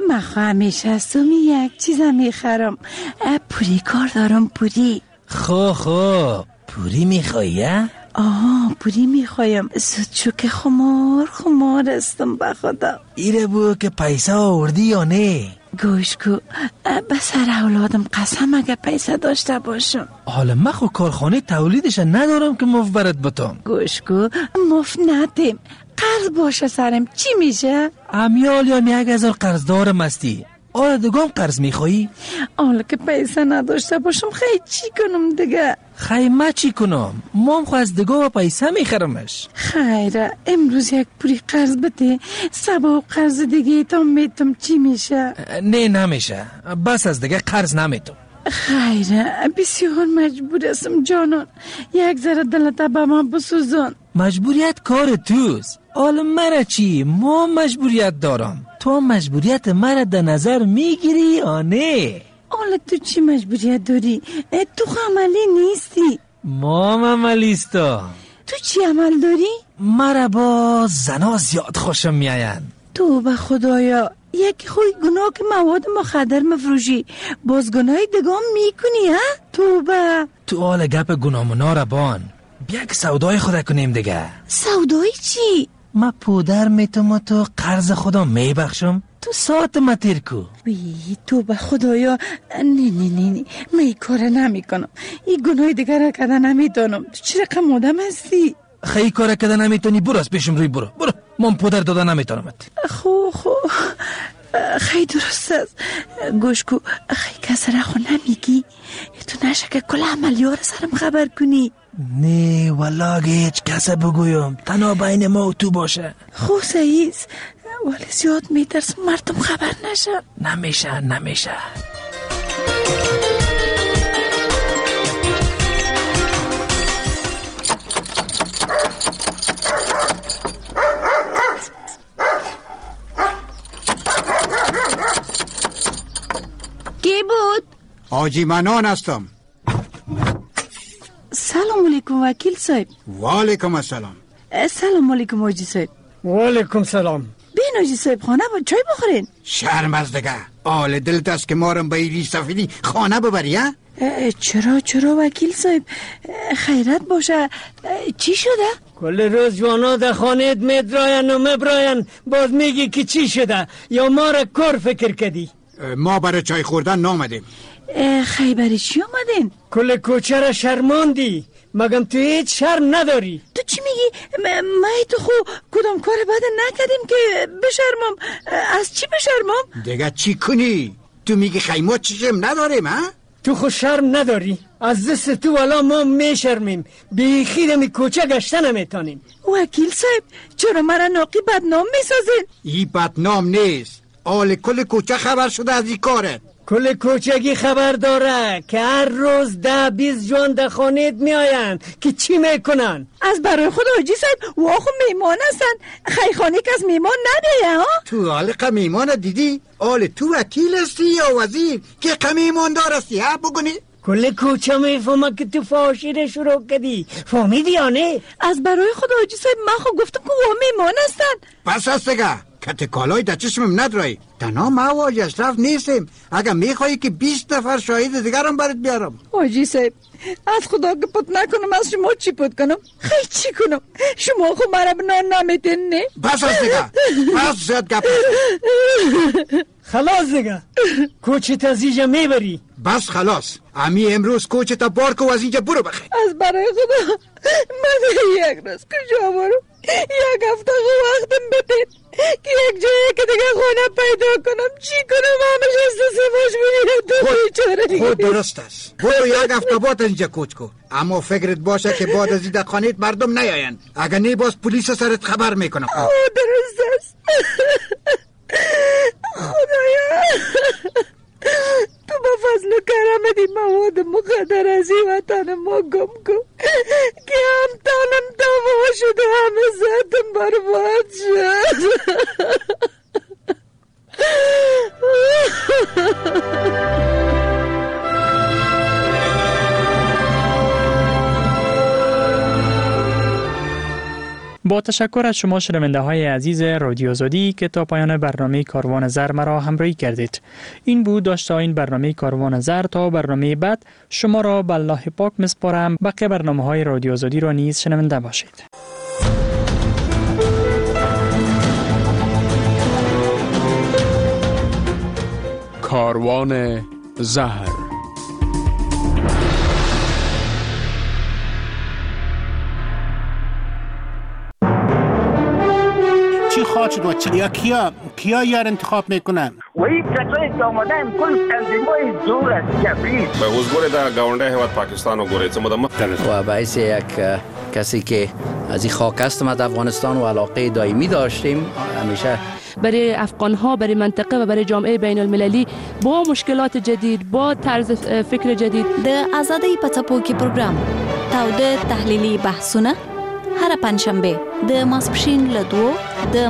من همیشه از تو می یک چیزم میخرم. پوری کار دارم پوری. خو خو پوری میخوایی؟ آه پوری میخوایم. زود شو که خمار خمار استم بخدا. ایره بو که پیسه آوردی یا نه؟ گوش کو به سر اولادم قسم اگه پیسه داشته باشم. حالا من خو کارخانه تولیدش ندارم که مفت برات بتم. گوش کو مفت ندیم، قرض باشه سرم چی میشه؟ امیال یا یک هزار قرض دارم استی. آره دگام قرض میخوایی؟ حالا که پیسه نداشته باشم خیلی چی کنم دیگه؟ خیلی ما چی کنم؟ مام خو از دگاه و پیسه میخرمش. خیره امروز یک پوری قرض بده، سبا قرض دیگه تا میتم چی میشه؟ نه نمیشه، بس از دیگه قرض نمیتم. خیره بسیار مجبور هستم جانان، یک ذره دلتا به من بسوزان. مجبوریت کار توست. حالا مرا چی؟ ما مجبوریت دارم. تو مجبوریت مرا در نظر میگیری یا نه؟ حالا تو چی مجبوریت داری؟ تو عملی نیستی. ما عملیستم. تو چی عمل داری؟ مرا با زنا زیاد خوشم میاین. تو به خدایا یکی خوی گناه که مواد مخدر مفروشی باز گناه دگام میکنی ها؟ تو به تو حال گپ گناه منا را بان. بیا که سودای خدا کنیم دیگه. سودای چی؟ ما پودر میتم و تو قرض خدا میبخشم. تو ساعت ما تیر کو. وی تو به خدایا نه نه نه نه من این کار نمی کنم. این گناه دیگر را کده نمیتونم. تو چی رقم آدم هستی؟ خیلی کار کده نمیتونی برو از پیشم روی برو برو. من پودر داده نمیتونم. خو خو خیلی درست است. گوش کو خیلی کسی را خو نمیگی؟ تو نشه که کل عملیار سرم خبر کنی. نه والا هیچ کسی بگویم، تنها بین ما و تو باشه. خو سعیز ولی زیاد میترسم مردم خبر نشه. نمیشه نمیشه. کی بود؟ آجی منان هستم. سلام علیکم وکیل صاحب. و علیکم السلام. سلام علیکم آجی صاحب. و علیکم سلام. بین آجی صاحب خانه با چای بخورین. شرم از دیگه آل دلت است که مارم با ایری سفیدی خانه ببری ها؟ چرا چرا وکیل صاحب خیرت باشه. چی شده؟ کل روز جوانا در خانه میدراین و مبراین باز میگی که چی شده یا ما را کار فکر کردی؟ ما برای چای خوردن نامدیم. خیلی برای چی آمدین؟ کل کوچه را شرماندی، مگم تو هیچ شرم نداری؟ تو چی میگی؟ ما تو خو کدام کار بد نکردیم که بشرمم؟ از چی بشرمم؟ دیگه چی کنی؟ تو میگی خیمه چشم نداریم ها؟ تو خو شرم نداری؟ از دست تو والا ما میشرمیم، بیخی دمی کوچه گشته نمیتانیم. وکیل صاحب چرا مرا ناقی بدنام میسازین؟ ای بدنام نیست، آل کل کوچه خبر شده از این کارت. کل کوچگی خبر داره که هر روز ده بیست جوان در خانه می آین که چی میکنن؟ از برای خود حاجی صاحب واخو میمان هستن، خیخانه که از میمان نبیه ها؟ تو حالق میمان دیدی؟ آل تو وکیل هستی یا وزیر که قمیمان دار هستی ها بگونی؟ کل کوچه میفهمه که تو فاشی رو شروع کردی، فهمیدی یا نه؟ از برای خود حاجی صاحب من خو گفتم که وا میمان هستن. پس هست دیگه کت کالای در چشمم ندرایی. تنها ما و حاجی اشرف نیستیم، اگر میخوایی که بیست نفر شاهد دیگرم برات بیارم. حاجی صاحب از خدا که پت نکنم از شما چی پت کنم؟ خیلی چی کنم؟ شما خو مرا بنان نمیتین نه؟ بس از دیگه بس زیاد گپ خلاص دیگه کوچه تا از اینجا میبری. بس خلاص امی امروز کوچه تا بارکو از اینجا برو بخیر. از برای خدا من یک روز کجا برم؟ یک هفته خو وقتم بتین که یک جایی که دیگه خونه پیدا کنم. چی کنم؟ همش از سفاش بگیرم تو بیچاره. خود درست است، برو یک هفته بعد اینجا کوچ کو، اما فکرت باشه که بعد از این در خانه مردم نیاین، اگر نه باز پلیس سرت خبر میکنم. خود درست است. خدایا تو با فضل و کرم دی مواد مخدر از این وطن ما گم کن که هم تانم تمام شد و همه ذاتم برباد شد. با با تشکر از شما شنونده های عزیز رادیو آزادی که تا پایان برنامه کاروان زر مرا همراهی کردید. این بود داشته این برنامه کاروان زر. تا برنامه بعد شما را به الله پاک میسپارم. بقیه برنامه های رادیو آزادی را نیز شنونده باشید. کاروان زهر. چی خواهد شد و چی؟ یا کیا کیا یار انتخاب میکنن؟ و این کسایی که آمدن کل تنظیمای زور است جبری. به حضور در گاونده هواد پاکستان و گوریت مدام و باعث یک کسی که از این خاک است ما در افغانستان و علاقه دائمی داشتیم همیشه برای افغان ها، برای منطقه و برای جامعه بین المللی با مشکلات جدید، با طرز فکر جدید. د آزادۍ په څپو کې پروګرام تاوده تحلیلي بحثونه هر پنځشنبه د ماسپښین له دوو د